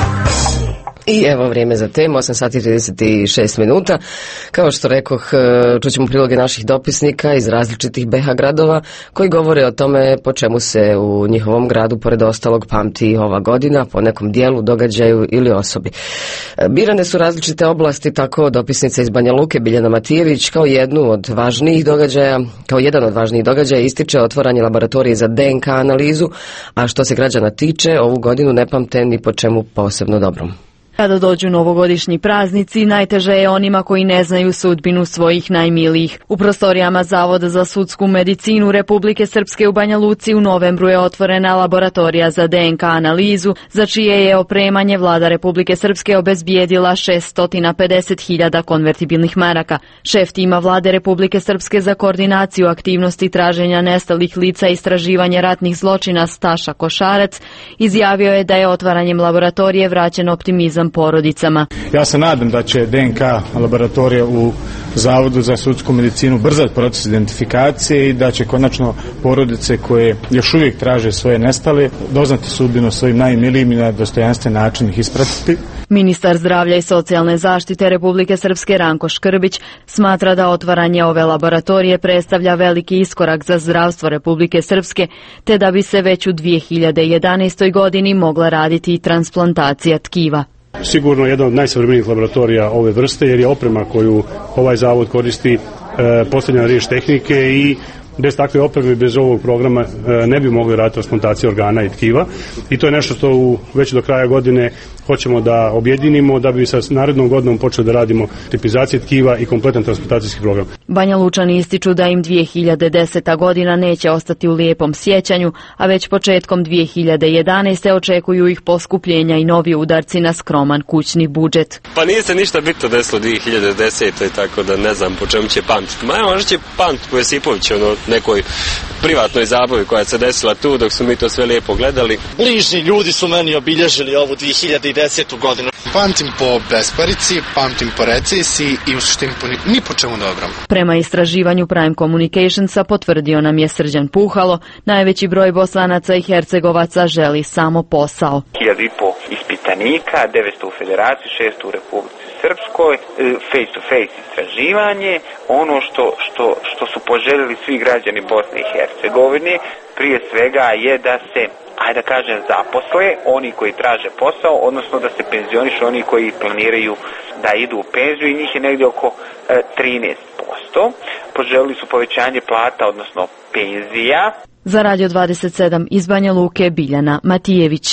I evo vrijeme za temu, osam sati i trideset šest minuta. Kao što rekoh, čućemo priloge naših dopisnika iz različitih be ha gradova koji govore o tome po čemu se u njihovom gradu pored ostalog pamti ova godina, po nekom dijelu, događaju ili osobi. Birane su različite oblasti, tako dopisnica iz Banja Luke Biljana Matijević kao jednu od važnijih događaja, kao jedan od važnijih događaja ističe otvaranje laboratorije za de en ka analizu, a što se građana tiče, ovu godinu ne pamte ni po čemu posebno dobrom. Kada dođu novogodišnji praznici, najteže je onima koji ne znaju sudbinu svojih najmilijih. U prostorijama Zavoda za sudsku medicinu Republike Srpske u Banja Luci u novembru je otvorena laboratorija za de en ka analizu, za čije je opremanje vlada Republike Srpske obezbijedila šessto pedeset hiljada konvertibilnih maraka. Šef tima vlade Republike Srpske za koordinaciju aktivnosti traženja nestalih lica i istraživanje ratnih zločina Staša Košarac izjavio je da je otvaranjem laboratorije vraćen optimizam porodicama. Ja se nadam da će de en ka laboratorija u Zavodu za sudsku medicinu ubrzati proces identifikacije i da će konačno porodice koje još uvijek traže svoje nestale doznati sudbinu svojim najmilijim i na dostojanstven način ih ispratiti. Ministar zdravlja i socijalne zaštite Republike Srpske Ranko Škrbić smatra da otvaranje ove laboratorije predstavlja veliki iskorak za zdravstvo Republike Srpske, te da bi se već u dvije hiljade jedanaestoj godini mogla raditi i transplantacija tkiva. Sigurno jedna od najsavremenijih laboratorija ove vrste jer je oprema koju ovaj zavod koristi e, posljednja riječ tehnike i bez takve opreme, bez ovog programa e, ne bi mogli raditi transplantaciju organa i tkiva i to je nešto što u, već do kraja godine hoćemo da objedinimo da bi sa narednom godinom počeli da radimo tipizacije tkiva i kompletan transplantacijski program. Banja Lučani ističu da im dvije hiljade deseta godina neće ostati u lijepom sjećanju, a već početkom dvije hiljade jedanaeste očekuju ih poskupljenja i novi udarci na skroman kućni budžet. Pa nije se ništa bitno desilo dvije hiljade desete, tako da ne znam po čemu će pamtiti. Ma možda će pamtiti po Josipoviću, ono nekoj privatnoj zabavi koja se desila tu dok su mi to sve lijepo gledali. Bližni ljudi su meni obilježili ovu dvije hiljade desetu godinu. Pamtim po besparici, pamtim po recesiji i u suštini po ni, ni po čemu dobrom. Prema istraživanju Prime Communicationsa potvrdio nam je Srđan Puhalo, najveći broj Bosanaca i Hercegovaca želi samo posao. Hiljadu i po ispitanika, devetsto u Federaciji, šesto u Republici Srpskoj, face to face istraživanje. Ono što, što, što su poželjeli svi građani Bosne i Hercegovine prije svega je da se, ajde da kažem, zaposle oni koji traže posao, odnosno da se penzionišu oni koji planiraju da idu u penziju i njih je negdje oko trinaest posto. Poželjeli su povećanje plata, odnosno penzija. Za Radio dvadeset sedam iz Banja Luke Biljana Matijević.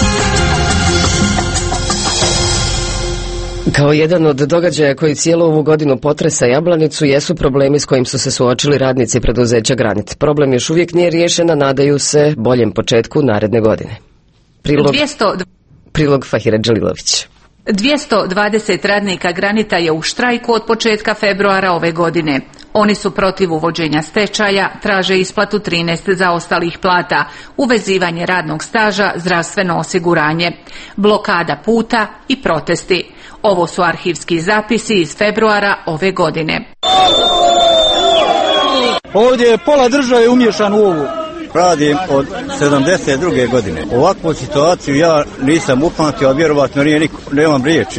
Kao jedan od događaja koji cijelu ovu godinu potresa Jablanicu jesu problemi s kojim su se suočili radnici preduzeća Granit. Problem još uvijek nije riješen, a nadaju se boljem početku naredne godine. Prilog, dvjesto prilog Fahira Đalilović. dvjesto dvadeset radnika Granita je u štrajku od početka februara ove godine. Oni su protiv uvođenja stečaja, traže isplatu trinaest zaostalih plata, uvezivanje radnog staža, zdravstveno osiguranje, blokada puta i protesti. Ovo su arhivski zapisi iz februara ove godine. Ovdje je pola države umješan u ovu. Radim od sedamdeset druge godine. Ovakvu situaciju ja nisam upamtio, a vjerovatno nije niko, nemam riječi.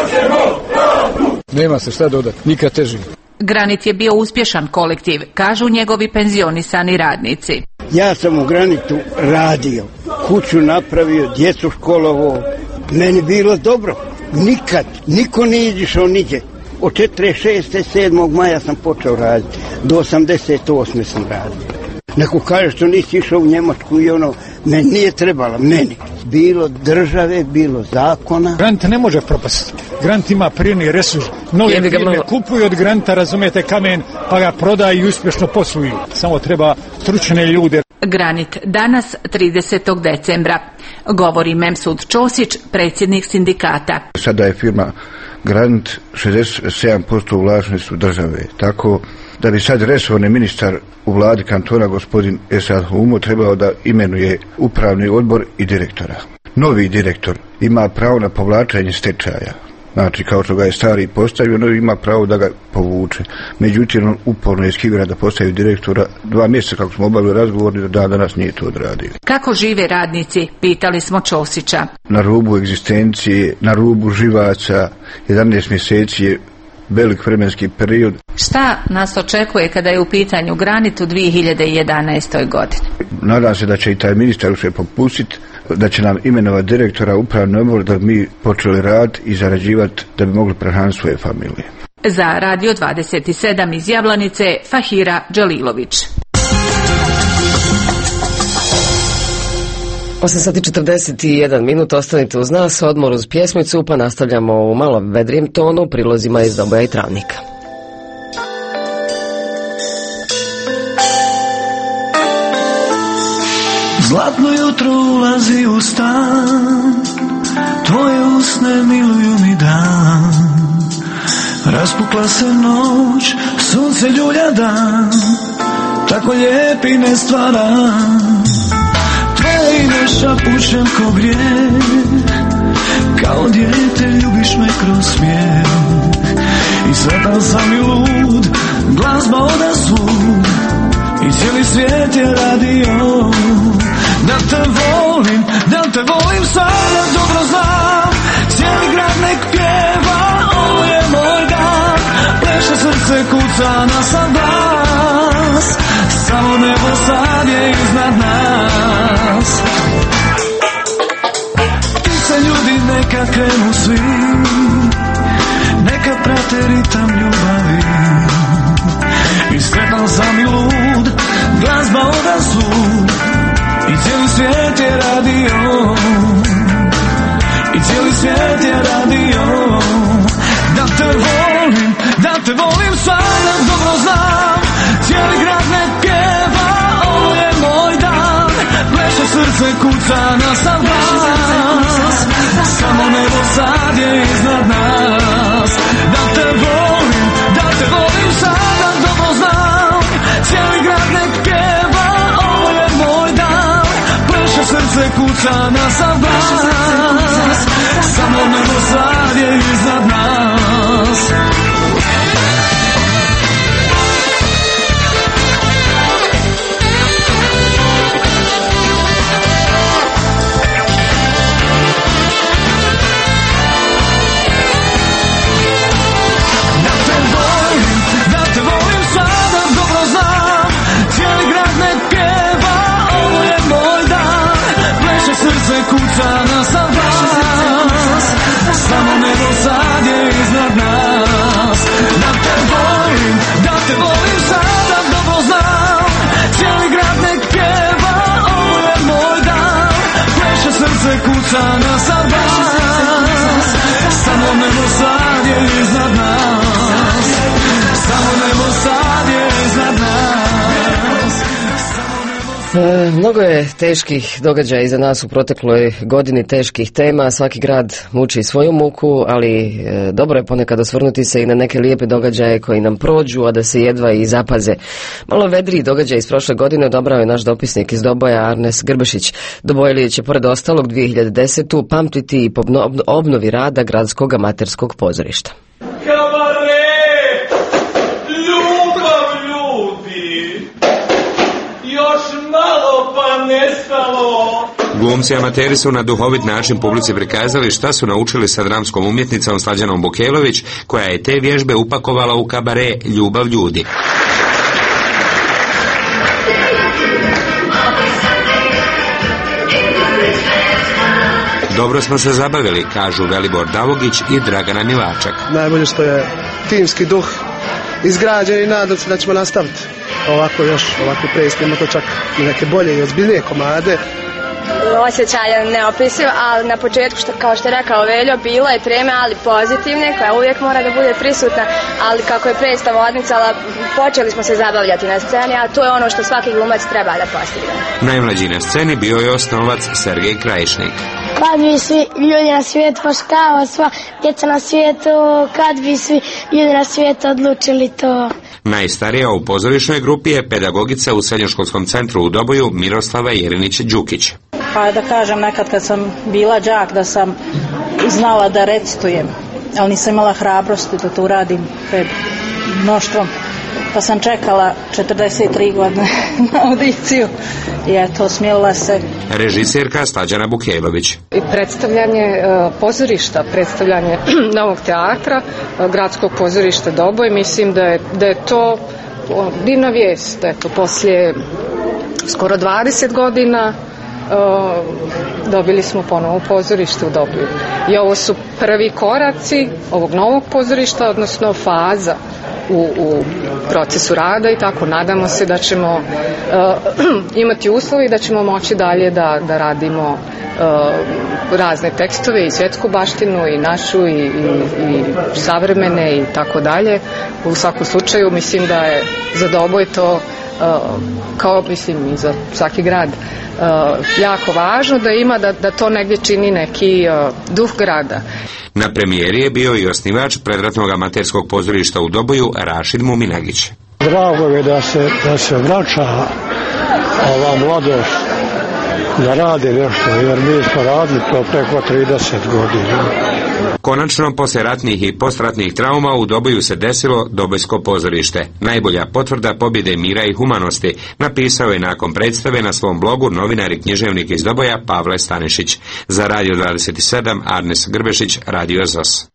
Nema se šta dodati, nikad teži. Granit je bio uspješan kolektiv, kažu njegovi penzionisani radnici. Ja sam u Granitu radio, kuću napravio, djecu školovo, meni bilo dobro. Nikad, niko nije izišao niđe. Od četrdeset šeste. sedmog maja sam počeo raditi, do osamdeset osme sam radio. Neko kaže što nisi išao u Njemačku i ono, meni nije trebalo, meni. Bilo države, bilo zakona. Grant ne može propasti. Grant ima prirodni resurs. Nove firme malo... kupuju od Granta, razumijete, kamen, pa ga prodaju i uspješno posluju. Samo treba stručne ljude. Granit danas tridesetog decembra. Govori Memsud Ćosić, predsjednik sindikata. Sada je firma Grant šezdeset sedam posto u vlasništvu države. Tako da bi sad resorni ministar u vladi kantona gospodin Esad Humo trebao da imenuje upravni odbor i direktora. Novi direktor ima pravo na povlačenje stečaja. Znači, kao što ga je stari postavio, no ima pravo da ga povuče. Međutim, on uporno je skivira da postavi direktora. Dva mjeseca kako smo obavili razgovor, da dan danas nije to odradio. Kako žive radnici? Pitali smo Ćosića. Na rubu egzistencije, na rubu živaca, jedanaest mjeseci je velik vremenski period. Šta nas očekuje kada je u pitanju Granit u dvije hiljade jedanaestoj. godini? Nadam se da će i taj ministar sve popustiti, da će nam imenovati direktora upravni odbor da bi mi počeli rad i zarađivati da bi mogli prehraniti svoje familije. Za Radio dvadeset sedam iz Jablanice, Fahira Đalilović. osam sati četrdeset jedan minut, ostanite uz nas, odmor uz pjesmicu, pa nastavljamo u malo vedrijem tonu, prilozima iz Doboja i Travnika. Zlatno jutro ulazi u stan, tvoje usne miluju mi dan. Raspukla se noć, sunce ljulja dan, tako lijepi ne stvaram. Tvoje ime šapućem ko grijeh, kao dijete ljubiš me kroz smijeh. I sretan sam i lud, glazba odazvuk, i cijeli svijet je radio. Da te volim, da te volim, sada dobro znam. Cijeli grad nek pjeva, ovo je moj dan. Pleše srce, kuca na sam glas, samo nebo sad je iznad nas. Tu se ljudi neka krenu svi, neka prate ritam ljubavi. I sretan sam i lud, glazba odazvuk, i cijeli svijet je radio, i cijeli svijet je radio. Da te volim, da te volim, sada dobro znam. Cijeli grad nek pjeva, ovo je moj dan. Pleše srce, kuca na sam glas, samo nebo sad je iznad nas. Da te volim, da te volim, sada dobro znam. Cijeli grad nek pjeva, ovo je moj dan. Pleše srce, kuca na sam glas, samo nebo sad je iznad nas. Kuca na sam glas, samo nebo sad je iznad nas. Da te volim, da te volim, sada dobro znam. Cijeli grad nek pjeva, ovo je moj dan. Pleše srce, kuca na sam glas, samo nebo sad je iznad nas. Samo nebo sad je iznad nas. E, mnogo je teških događaja iza nas u protekloj godini, teških tema, svaki grad muči svoju muku, ali e, dobro je ponekad osvrnuti se i na neke lijepe događaje koji nam prođu, a da se jedva i zapaze. Malo vedriji događaj iz prošle godine odobrao je naš dopisnik iz Doboja, Arnes Grbešić. Dobojlije će pored ostalog dvije hiljade desete. pamtiti i po obnovi rada gradskog amaterskog pozorišta. Glumci amateri su na duhovit način publici prikazali šta su naučili sa dramskom umjetnicom Slađanom Bukelović, koja je te vježbe upakovala u kabare Ljubav ljudi. Dobro smo se zabavili, kažu Velibor Davogić i Dragana Milačak. Najbolje što je timski duh izgrađen i nadam se da ćemo nastaviti ovako još, ovako prije snimati čak i neke bolje i ozbiljnije komade. Osjećaj je neopisiv, ali na početku, što, kao što je rekao Veljo, bilo je treme, ali pozitivne, koja uvijek mora da bude prisutna, ali kako je predstava odmicala, počeli smo se zabavljati na sceni, a to je ono što svaki glumac treba da postigne. Najmlađi na sceni bio je osnovac Sergej Krajišnik. Kad bi svi ljudi na svijetu, pa šta, sva djeca na svijetu, kad bi svi ljudi na svijetu odlučili to. Najstarija u pozorišnoj grupi je pedagogica u srednjoškolskom centru u Doboju Miroslava Jerinić-Đukić. Pa da kažem, nekad kad sam bila đak da sam znala da recitujem, ali nisam imala hrabrosti da to uradim pred mnoštvom. Pa sam čekala četrdeset tri godine na audiciju i eto, smjelila se. Režiserka Slađana Bukejlović. I predstavljanje pozorišta, predstavljanje novog teatra, gradskog pozorišta Doboj, mislim da je, da je to divna vijest, da je to poslije skoro dvadeset godina dobili smo ponovo pozorište u Doboju. I ovo su prvi koraci ovog novog pozorišta, odnosno faza u, u procesu rada i tako nadamo se da ćemo uh, imati uslove i da ćemo moći dalje da, da radimo uh, razne tekstove i svjetsku baštinu i našu i, i, i savremene i tako dalje. U svakom slučaju mislim da je za Doboj to uh, kao mislim i za svaki grad uh, jako važno da ima da, da to negdje čini neki uh, duh grada. Na premijeri je bio i osnivač predratnog amaterskog pozorišta u Doboju Rašid Muminagić. Drago je da se, da se vraća ova mladost da radi nešto, jer mi smo radili to preko trideset godina. Konačno, poslije ratnih i postratnih trauma u Doboju se desilo Dobojsko pozorište. Najbolja potvrda pobjede mira i humanosti, napisao je nakon predstave na svom blogu novinar i književnik iz Doboja Pavle Stanišić. Za Radio dvadeset sedam Arnes Grbešić, Radio Z O S.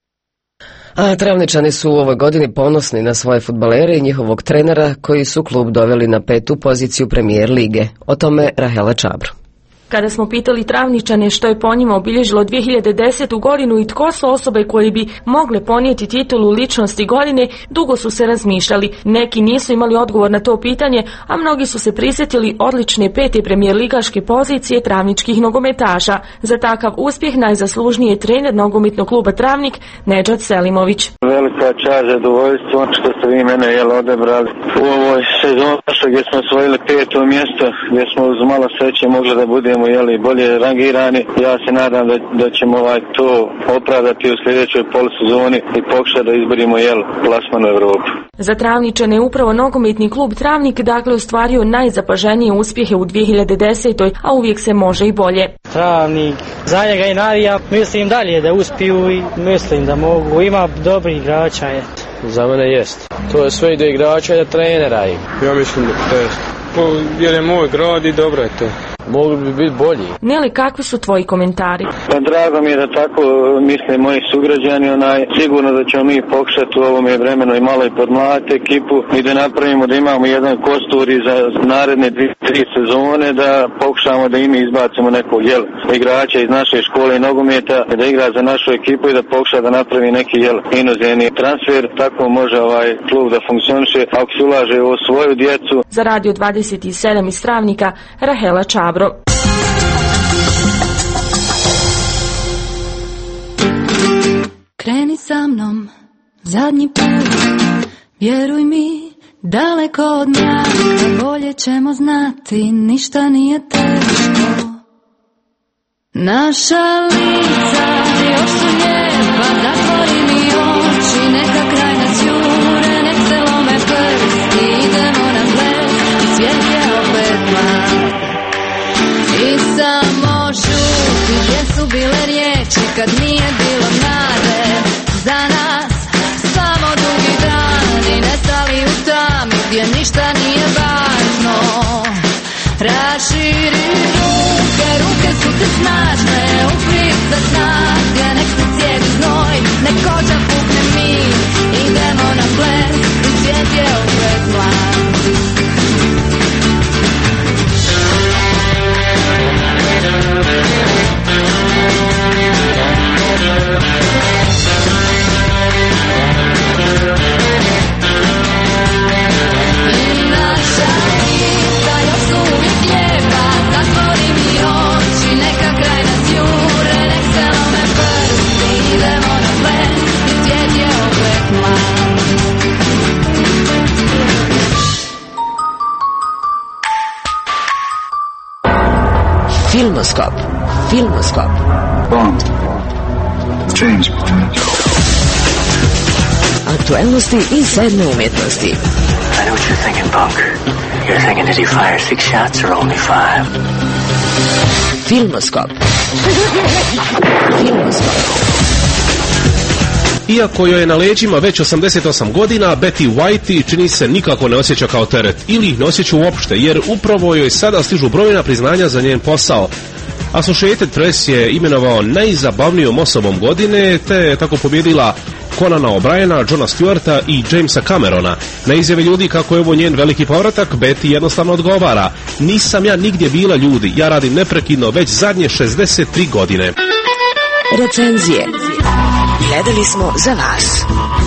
A Travničani su u ovoj godini ponosni na svoje fudbalere i njihovog trenera koji su klub doveli na petu poziciju premijer lige. O tome Rahela Čabro. Kada smo pitali Travničane što je po njima obilježilo dvije hiljade desetu godinu i tko su osobe koje bi mogle ponijeti titulu ličnosti godine, dugo su se razmišljali. Neki nisu imali odgovor na to pitanje, a mnogi su se prisjetili odlične pete premijer ligaške pozicije travničkih nogometaša. Za takav uspjeh najzaslužniji je trener nogometnog kluba Travnik Nedžad Selimović. Velika čast, zadovoljstvo što ste vi mene jel odebrali u ovoj sezoni gdje smo osvojili peto mjesto, gdje smo uz malo sreće mogli da budemo jeli bolje rangirani. Ja se nadam da, da ćemo ovaj to opravdati u sljedećoj polusezoni i pokušati da izborimo jel plasman u Evropu. Za Travničane je upravo nogometni klub Travnik dakle ostvario najzapaženije uspjehe u dvije hiljade desetoj, a uvijek se može i bolje. Travnik, za njega i navija, mislim dalje da uspiju i mislim da mogu, ima dobri igrača. Je. Za mene jest. To je sve ide igrača i da trenera. Ja mislim da jest. Jer je moj grad i dobro je to. Mogli bi biti bolji. Neli, kakvi su tvoji komentari? Pa drago mi je da tako misle moji sugrađani, onaj, sigurno da ćemo mi pokušati u ovome vremenu i malo i podmlati ekipu i da napravimo da imamo jedan kostur i za naredne dvije, tri sezone, da pokušamo da i mi izbacimo nekog jel, igrača iz naše škole i nogometa, da igra za našu ekipu i da pokuša da napravi neki jel, inozemni transfer, tako može ovaj klub da funkcioniše ako se ulaže u svoju djecu. Za Radio dvadeset sedam iz Travnika, Rahela Čabro. Kreni sa mnom, zadnji put, vjeruj mi, daleko od mraka, bolje ćemo znati, ništa nije teško. Naša lica još su lijepa, zatvori mi oči, neka kraj nas jure, nek se lome prsti, idemo na ples i svijet je opet mlad. I samo šuti, gdje su bile riječi kad nije bilo nade. Za nas samo dugi dani, nestali u tami gdje ništa nije važno. Raširi ruke, ruke su te snažne, upri za snage, nek se cijedi znoj, nek kođa pukne mi. Idemo na ples i svijet je opet mlad. Filmoskop. Filmoskop. Bond. James Bond. Aktualnosti i sedme umjetnosti. I know what you're thinking, Bunk. You're thinking, did he fire six shots or only five? Filmoskop. Filmoskop. Iako joj je na leđima već osamdeset osam godina, Betty White čini se nikako ne osjeća kao teret, ili ih ne osjeća uopšte, jer upravo joj sada stižu brojna priznanja za njen posao. Associated Press je imenovao najzabavnijom osobom godine, te je tako pobjedila Conana O'Briena, Johna Stewarta i Jamesa Camerona. Na izjave ljudi kako je ovo njen veliki povratak, Betty jednostavno odgovara: nisam ja nigdje bila, ljudi, ja radim neprekidno već zadnje šezdeset tri godine. Recenzije. Gledali smo za vas.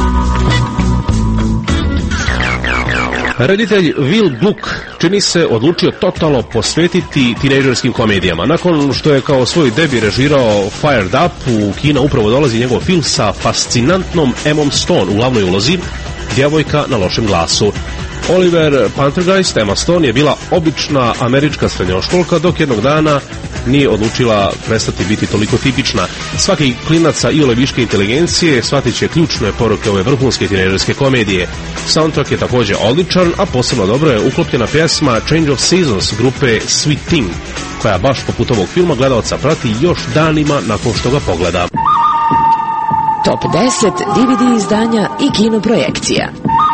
Reditelj Will Gluck čini se odlučio totalno posvetiti tinejdžerskim komedijama. Nakon što je kao svoj debi režirao Fired Up, u kina upravo dolazi njegov film sa fascinantnom Emmom Stone u glavnoj ulozi, Djevojka na lošem glasu. Oliver Poltergeist, Emma Stone, je bila obična američka srednjoškolka, dok jednog dana nije odlučila prestati biti toliko tipična. Svaki klinac sa iole viške inteligencije shvatit će ključne poruke ove vrhunske tinejdžerske komedije. Soundtrack je također odličan, a posebno dobro je uklopljena pjesma Change of Seasons grupe Sweet Thing, koja baš poput ovog filma gledalca prati još danima nakon što ga pogleda. Top deset D V D izdanja i kinoprojekcija.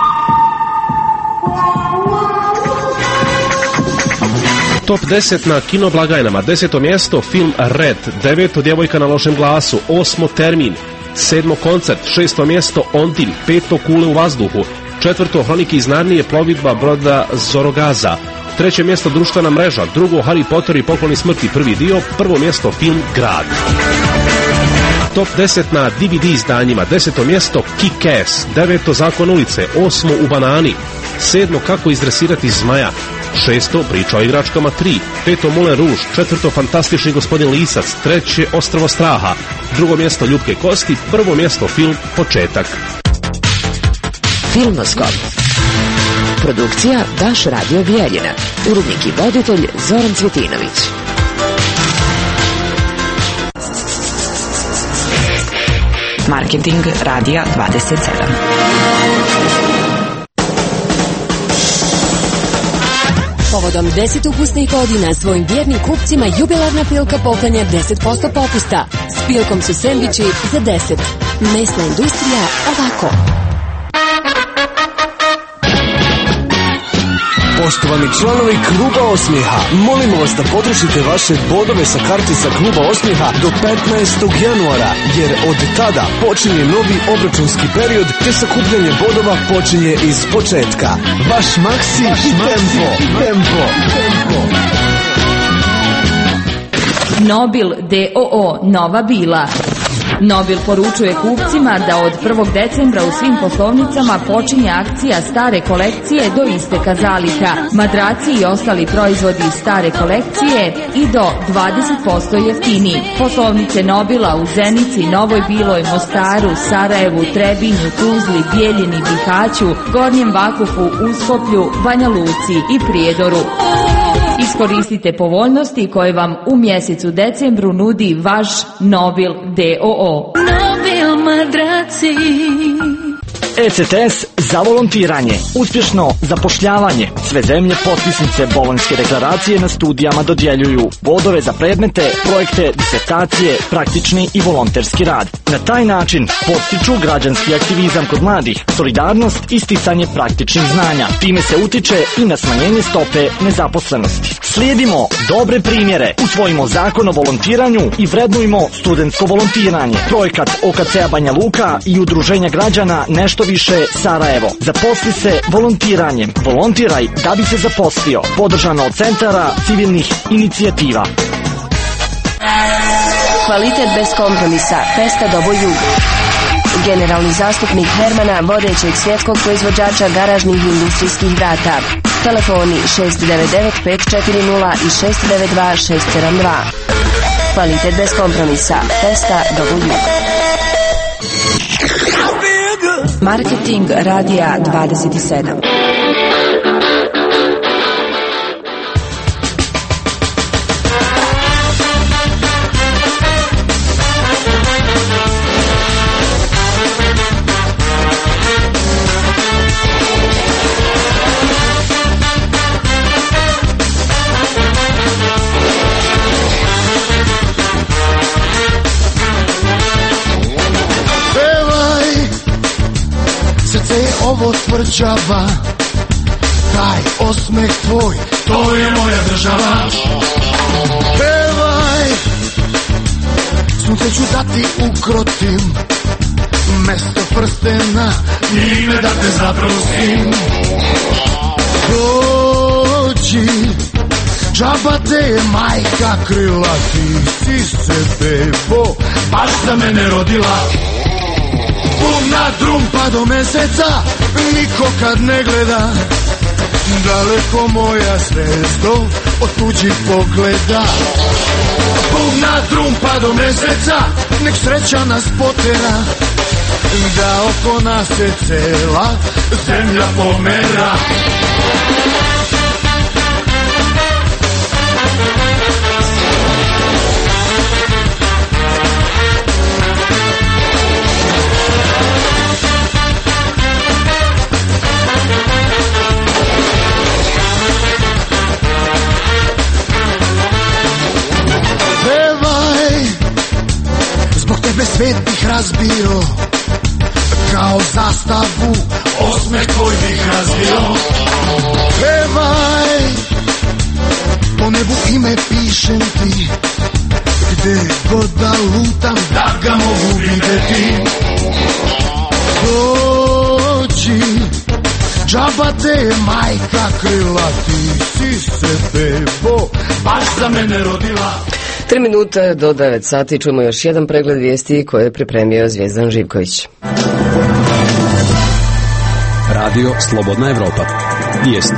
Top deset na kinoblagajnama. Deseto mjesto film Red, deveto Djevojka na lošem glasu, osmo Termin, sedmo Koncert, šesto mjesto Ondil, peto Kule u vazduhu, četvrto Hronike iz Narnije, plovidba broda Zorogaza, treće mjesto Društvena mreža, drugo Harry Potter i Pokloni smrti, prvi dio, prvo mjesto film Grad. Top deset na D V D izdanjima. Deseto mjesto Kick-Ass, deveto Zakon ulice, osmo U banani, sedmo Kako izdresirati zmaja, šesto Priča o igračkama tri, peto Moulin Rouge, četvrto Fantastični gospodin Lisac, treće Ostrvo straha, drugo mjesto Ljubke kosti, prvo mjesto film Početak. Filmoskop. Produkcija Vaš radio Bijeljina. Urednik i voditelj Zoran Cvjetinović. Marketing Radija dvadeset sedam. Povodom deset ukusnih godina svojim vjernim kupcima jubilarna Pilka poklanja deset posto popusta. S Pilkom su sendviči za deset. Mesna industrija ovako. Poštovani članovi Kluba Osmijeha, molimo vas da potrošite vaše bodove sa kartica Kluba Osmijeha do petnaestog januara, jer od tada počinje novi obračunski period, te sakupljanje bodova počinje iz početka. Vaš Maksi i Tempo, Tempo, Tempo. Nobil D O O Nova Bila. Nobil poručuje kupcima da od prvog decembra u svim poslovnicama počinje akcija stare kolekcije do isteka zaliha. Madraci i ostali proizvodi iz stare kolekcije i do dvadeset posto jeftiniji. Poslovnice Nobila u Zenici, Novoj Biloj, Mostaru, Sarajevu, Trebinju, Tuzli, Bijeljini, Bihaću, Gornjem Vakufu, Uskoplju, Banja Luci i Prijedoru. Iskoristite povoljnosti koje vam u mjesecu decembru nudi vaš Nobil D O O. Nobil madraci. E C T S za volontiranje, uspješno zapošljavanje. Sve zemlje potpisnice Bolonjske deklaracije na studijama dodjeljuju bodove za predmete, projekte, disertacije, praktični i volonterski rad. Na taj način postiču građanski aktivizam kod mladih, solidarnost i sticanje praktičnih znanja. Time se utiče i na smanjenje stope nezaposlenosti. Slijedimo dobre primjere, usvojimo zakon o volontiranju i vrednujmo studentsko volontiranje. Projekat O K C-a Banja Luka i udruženja građana Nešto više Sarajevo. Zaposli se volontiranjem. Volontiraj da bi se zaposlio. Podržano od centara civilnih inicijativa. Kvalitet bez kompromisa. Pesta Dobo Jug. Generalni zastupnik Hermana, vodećeg svjetskog proizvođača garažnih industrijskih vrata. Telefoni šest devet devet pet četiri nula i šest devet dva šest sedam dva. Kvalitet bez kompromisa. Pesta Dobo Jug. Marketing Radija dvadeset sedam. ovo tvrđava, taj osmeh tvoj, to je moja država. Pevaj, sunce ću da ti ukrotim, mesto prstena, njime da te zaprosim. Dođi, džaba te je majka krila, ti si se bebo, baš za mene rodila. Puna trumpa do meseca, niko kad ne gleda, daleko moja zvezdo od tuđih pogleda. Puna trumpa do meseca, nek sreća nas potera, da oko nas se cela zemlja pomera. Svet bih razbio, kao zastavu, osmeh tvoj bih razbio. Pevaj, po nebu ime pišem ti, gde god da lutam, da ga mogu videti. Dođi, džaba te je majka krila, ti si se bebo, baš za mene rodila. Tri minute do devet sati čujemo još jedan pregled vijesti koje je pripremio Zvijezdan Živković. Radio Slobodna Evropa. Vijesti.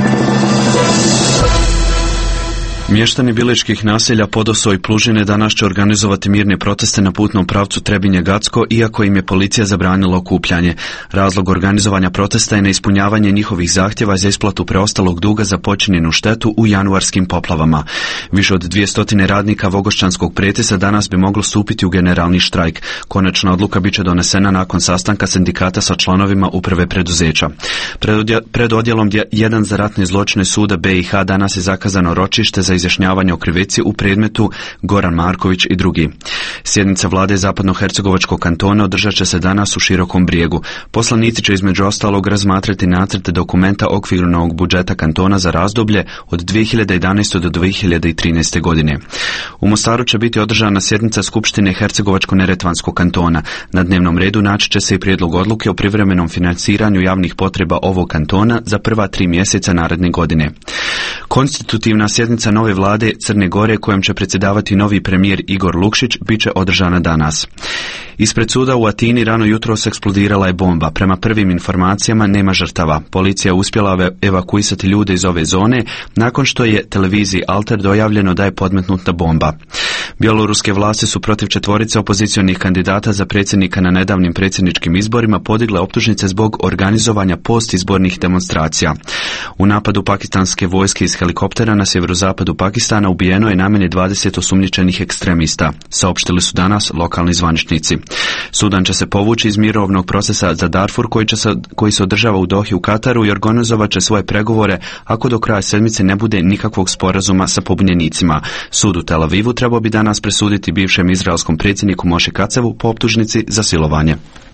Mještani biličkih naselja Podoso i Plužine danas će organizovati mirne proteste na putnom pravcu Trebinje-Gacko, iako im je policija zabranila okupljanje. Razlog organizovanja protesta je neispunjavanje njihovih zahtjeva za isplatu preostalog duga za počinjenu štetu u januarskim poplavama. Više od dvjesto radnika Vogošćanskog pretesa danas bi moglo stupiti u generalni štrajk. Konačna odluka biće donesena nakon sastanka sindikata sa članovima uprave preduzeća. Pred odjelom jedan za ratne zločine suda B i H danas je zakazano ročište za izjašnjavanje o krivici u predmetu Goran Marković i drugi. Sjednica vlade Zapadnohercegovačkog kantona održat će se danas u Širokom Brijegu. Poslanici će između ostalog razmatrati nacrte dokumenta okvirnog budžeta kantona za razdoblje od dvije hiljade jedanaeste do dvije hiljade trinaeste godine. U Mostaru će biti održana sjednica Skupštine Hercegovačko-neretvanskog kantona. Na dnevnom redu naći će se i prijedlog odluke o privremenom financiranju javnih potreba ovog kantona za prva tri mjeseca naredne godine. Konstitutivna sjednica nove vlade Crne Gore, kojom će predsjedavati novi premijer Igor Lukšić, bit će održana danas. Ispred suda u Atini rano jutros eksplodirala je bomba. Prema prvim informacijama nema žrtava. Policija uspjela evakuisati ljude iz ove zone nakon što je televiziji Alter dojavljeno da je podmetnuta bomba. Bjeloruske vlasti su protiv četvorice opozicionih kandidata za predsjednika na nedavnim predsjedničkim izborima podigle optužnice zbog organizovanja postizbornih demonstracija. U napadu pakistanske vojske iz helikoptera na sjeverozapadu Pakistana ubijeno je najmanje dvadeset osumnjičenih ekstremista, saopštili su danas lokalni zvaničnici. Sudan će se povući iz mirovnog procesa za Darfur koji, će se, koji se održava u Dohi u Kataru i organizovat će svoje pregovore ako do kraja sedmice ne bude nikakvog sporazuma sa pobunjenicima. Sud u Tel Avivu trebao bi danas presuditi bivšem izraelskom predsjedniku Moše Kacevu po optužnici za silovanje.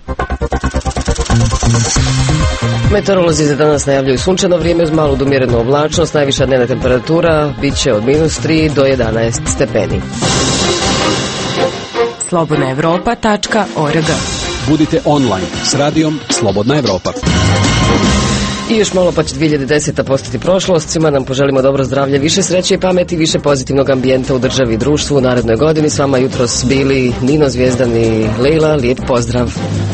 Meteorolozi za danas najavljuju sunčano vrijeme uz malu do umjerenu oblačnost. Najviša dnevna temperatura bit će od minus tri do jedanaest stepeni. slobodna evropa tačka org. Budite online s radijom Slobodna Evropa. I još malo pa će dvije hiljade deseta postati prošlost. Svima nam poželimo dobro zdravlje, više sreće i pameti, više pozitivnog ambijenta u državi i društvu u narednoj godini. S vama jutros bili Nino, Zvijezdan i Lejla. Lijep pozdrav.